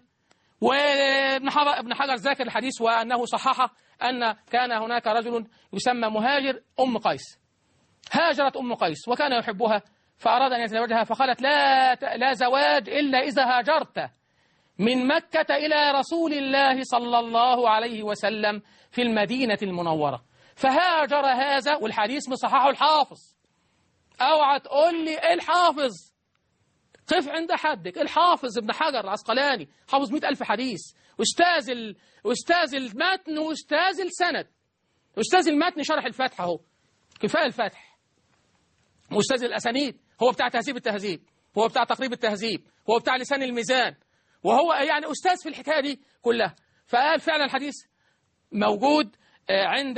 وابن حجر ذاكر الحديث وأنه صححه أن كان هناك رجل يسمى مهاجر أم قيس، هاجرت أم قيس وكان يحبها فأراد أن يتزوجها، فقالت لا زواج إلا إذا هاجرت من مكة إلى رسول الله صلى الله عليه وسلم في المدينة المنورة. فهاجر هذا، والحديث مصححه الحافظ. اوعى تقول لي الحافظ، قف عند حدك. الحافظ ابن حجر العسقلاني حافظ 100,000 حديث، أستاذ المتن وأستاذ السند، أستاذ المتن شرح الفتح أهو، كفاية الفتح. وأستاذ الأسانيد هو بتاع تهذيب التهذيب، هو بتاع تقريب التهذيب، هو بتاع لسان الميزان، وهو يعني أستاذ في الحكاية دي كلها. فقال فعلا الحديث موجود عند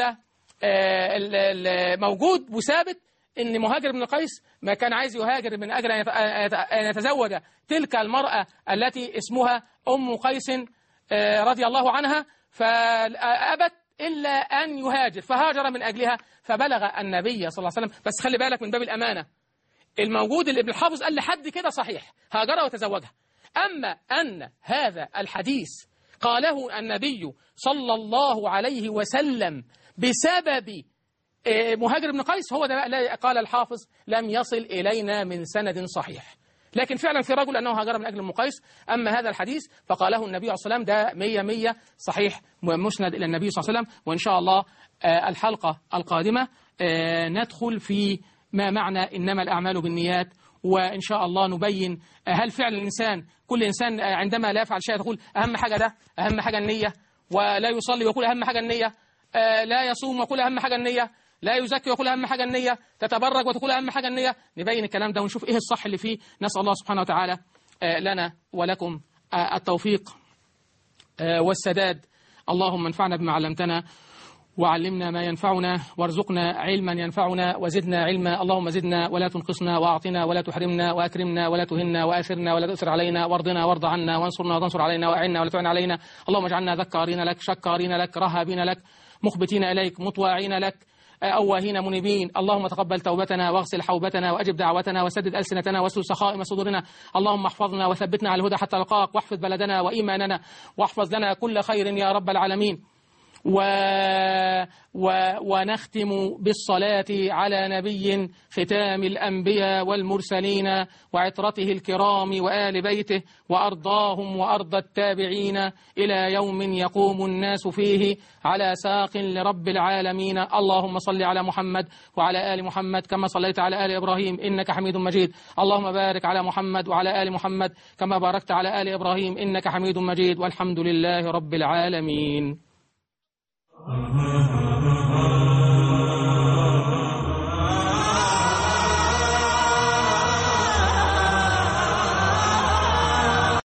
موجود وثابت إن مهاجر بن قيس ما كان عايز يهاجر من أجل أن يتزوج تلك المرأة التي اسمها أم قيس رضي الله عنها، فأبت إلا أن يهاجر، فهاجر من أجلها فبلغ النبي صلى الله عليه وسلم. بس خلي بالك من باب الأمانة، الموجود اللي ابن الحافظ قال لحد كده صحيح، هاجر وتزوجها. أما أن هذا الحديث قاله النبي صلى الله عليه وسلم بسبب مهاجر بن قيس، هو ده قال الحافظ لم يصل إلينا من سند صحيح. لكن فعلا في رجل أنه هاجر من أجل أم قيس. أما هذا الحديث فقاله النبي صلى الله عليه وسلم ده 100 صحيح مسند إلى النبي صلى الله عليه وسلم. وإن شاء الله الحلقة القادمة ندخل في ما معنى إنما الأعمال بالنيات، وإن شاء الله نبين هل فعلا الإنسان كل إنسان عندما لا يفعل شيء تقول أهم حاجة ده، أهم حاجة النية، ولا يصلي ويقول أهم حاجة النية، لا يصوم ويقول أهم حاجة النية، لا يزكي ويقول أهم حاجة النية، تتبرج وتقول أهم حاجة النية. نبين الكلام ده ونشوف إيه الصح اللي فيه. نسأل الله سبحانه وتعالى لنا ولكم التوفيق والسداد. اللهم انفعنا بما علمتنا وعلمنا ما ينفعنا وارزقنا علما ينفعنا وزدنا علما. اللهم زدنا ولا تنقصنا، وأعطنا ولا تحرمنا، وأكرمنا ولا تهنا، وآثرنا ولا تؤثر علينا، وارضنا وارض عنا، وانصرنا وتنصر علينا، وأعنا ولا تعن علينا. اللهم اجعلنا ذكارين لك، شكارين لك، رهابين لك، مخبتين إليك، مطواعين لك، أواهين منيبين. اللهم تقبل توبتنا واغسل حوبتنا وأجب دعوتنا وسدد ألسنتنا واسلل سخائم صدورنا. اللهم احفظنا وثبتنا على الهدى حتى نلقاك، واحفظ بلدنا وإيماننا، واحفظ لنا كل خير يا رب العالمين. ونختم بالصلاة على نبي ختام الأنبياء والمرسلين وعطرته الكرام وآل بيته وأرضاهم وأرض التابعين إلى يوم يقوم الناس فيه على ساق لرب العالمين. اللهم صل على محمد وعلى آل محمد كما صليت على آل إبراهيم إنك حميد مجيد. اللهم بارك على محمد وعلى آل محمد كما باركت على آل إبراهيم إنك حميد مجيد، والحمد لله رب العالمين. الله.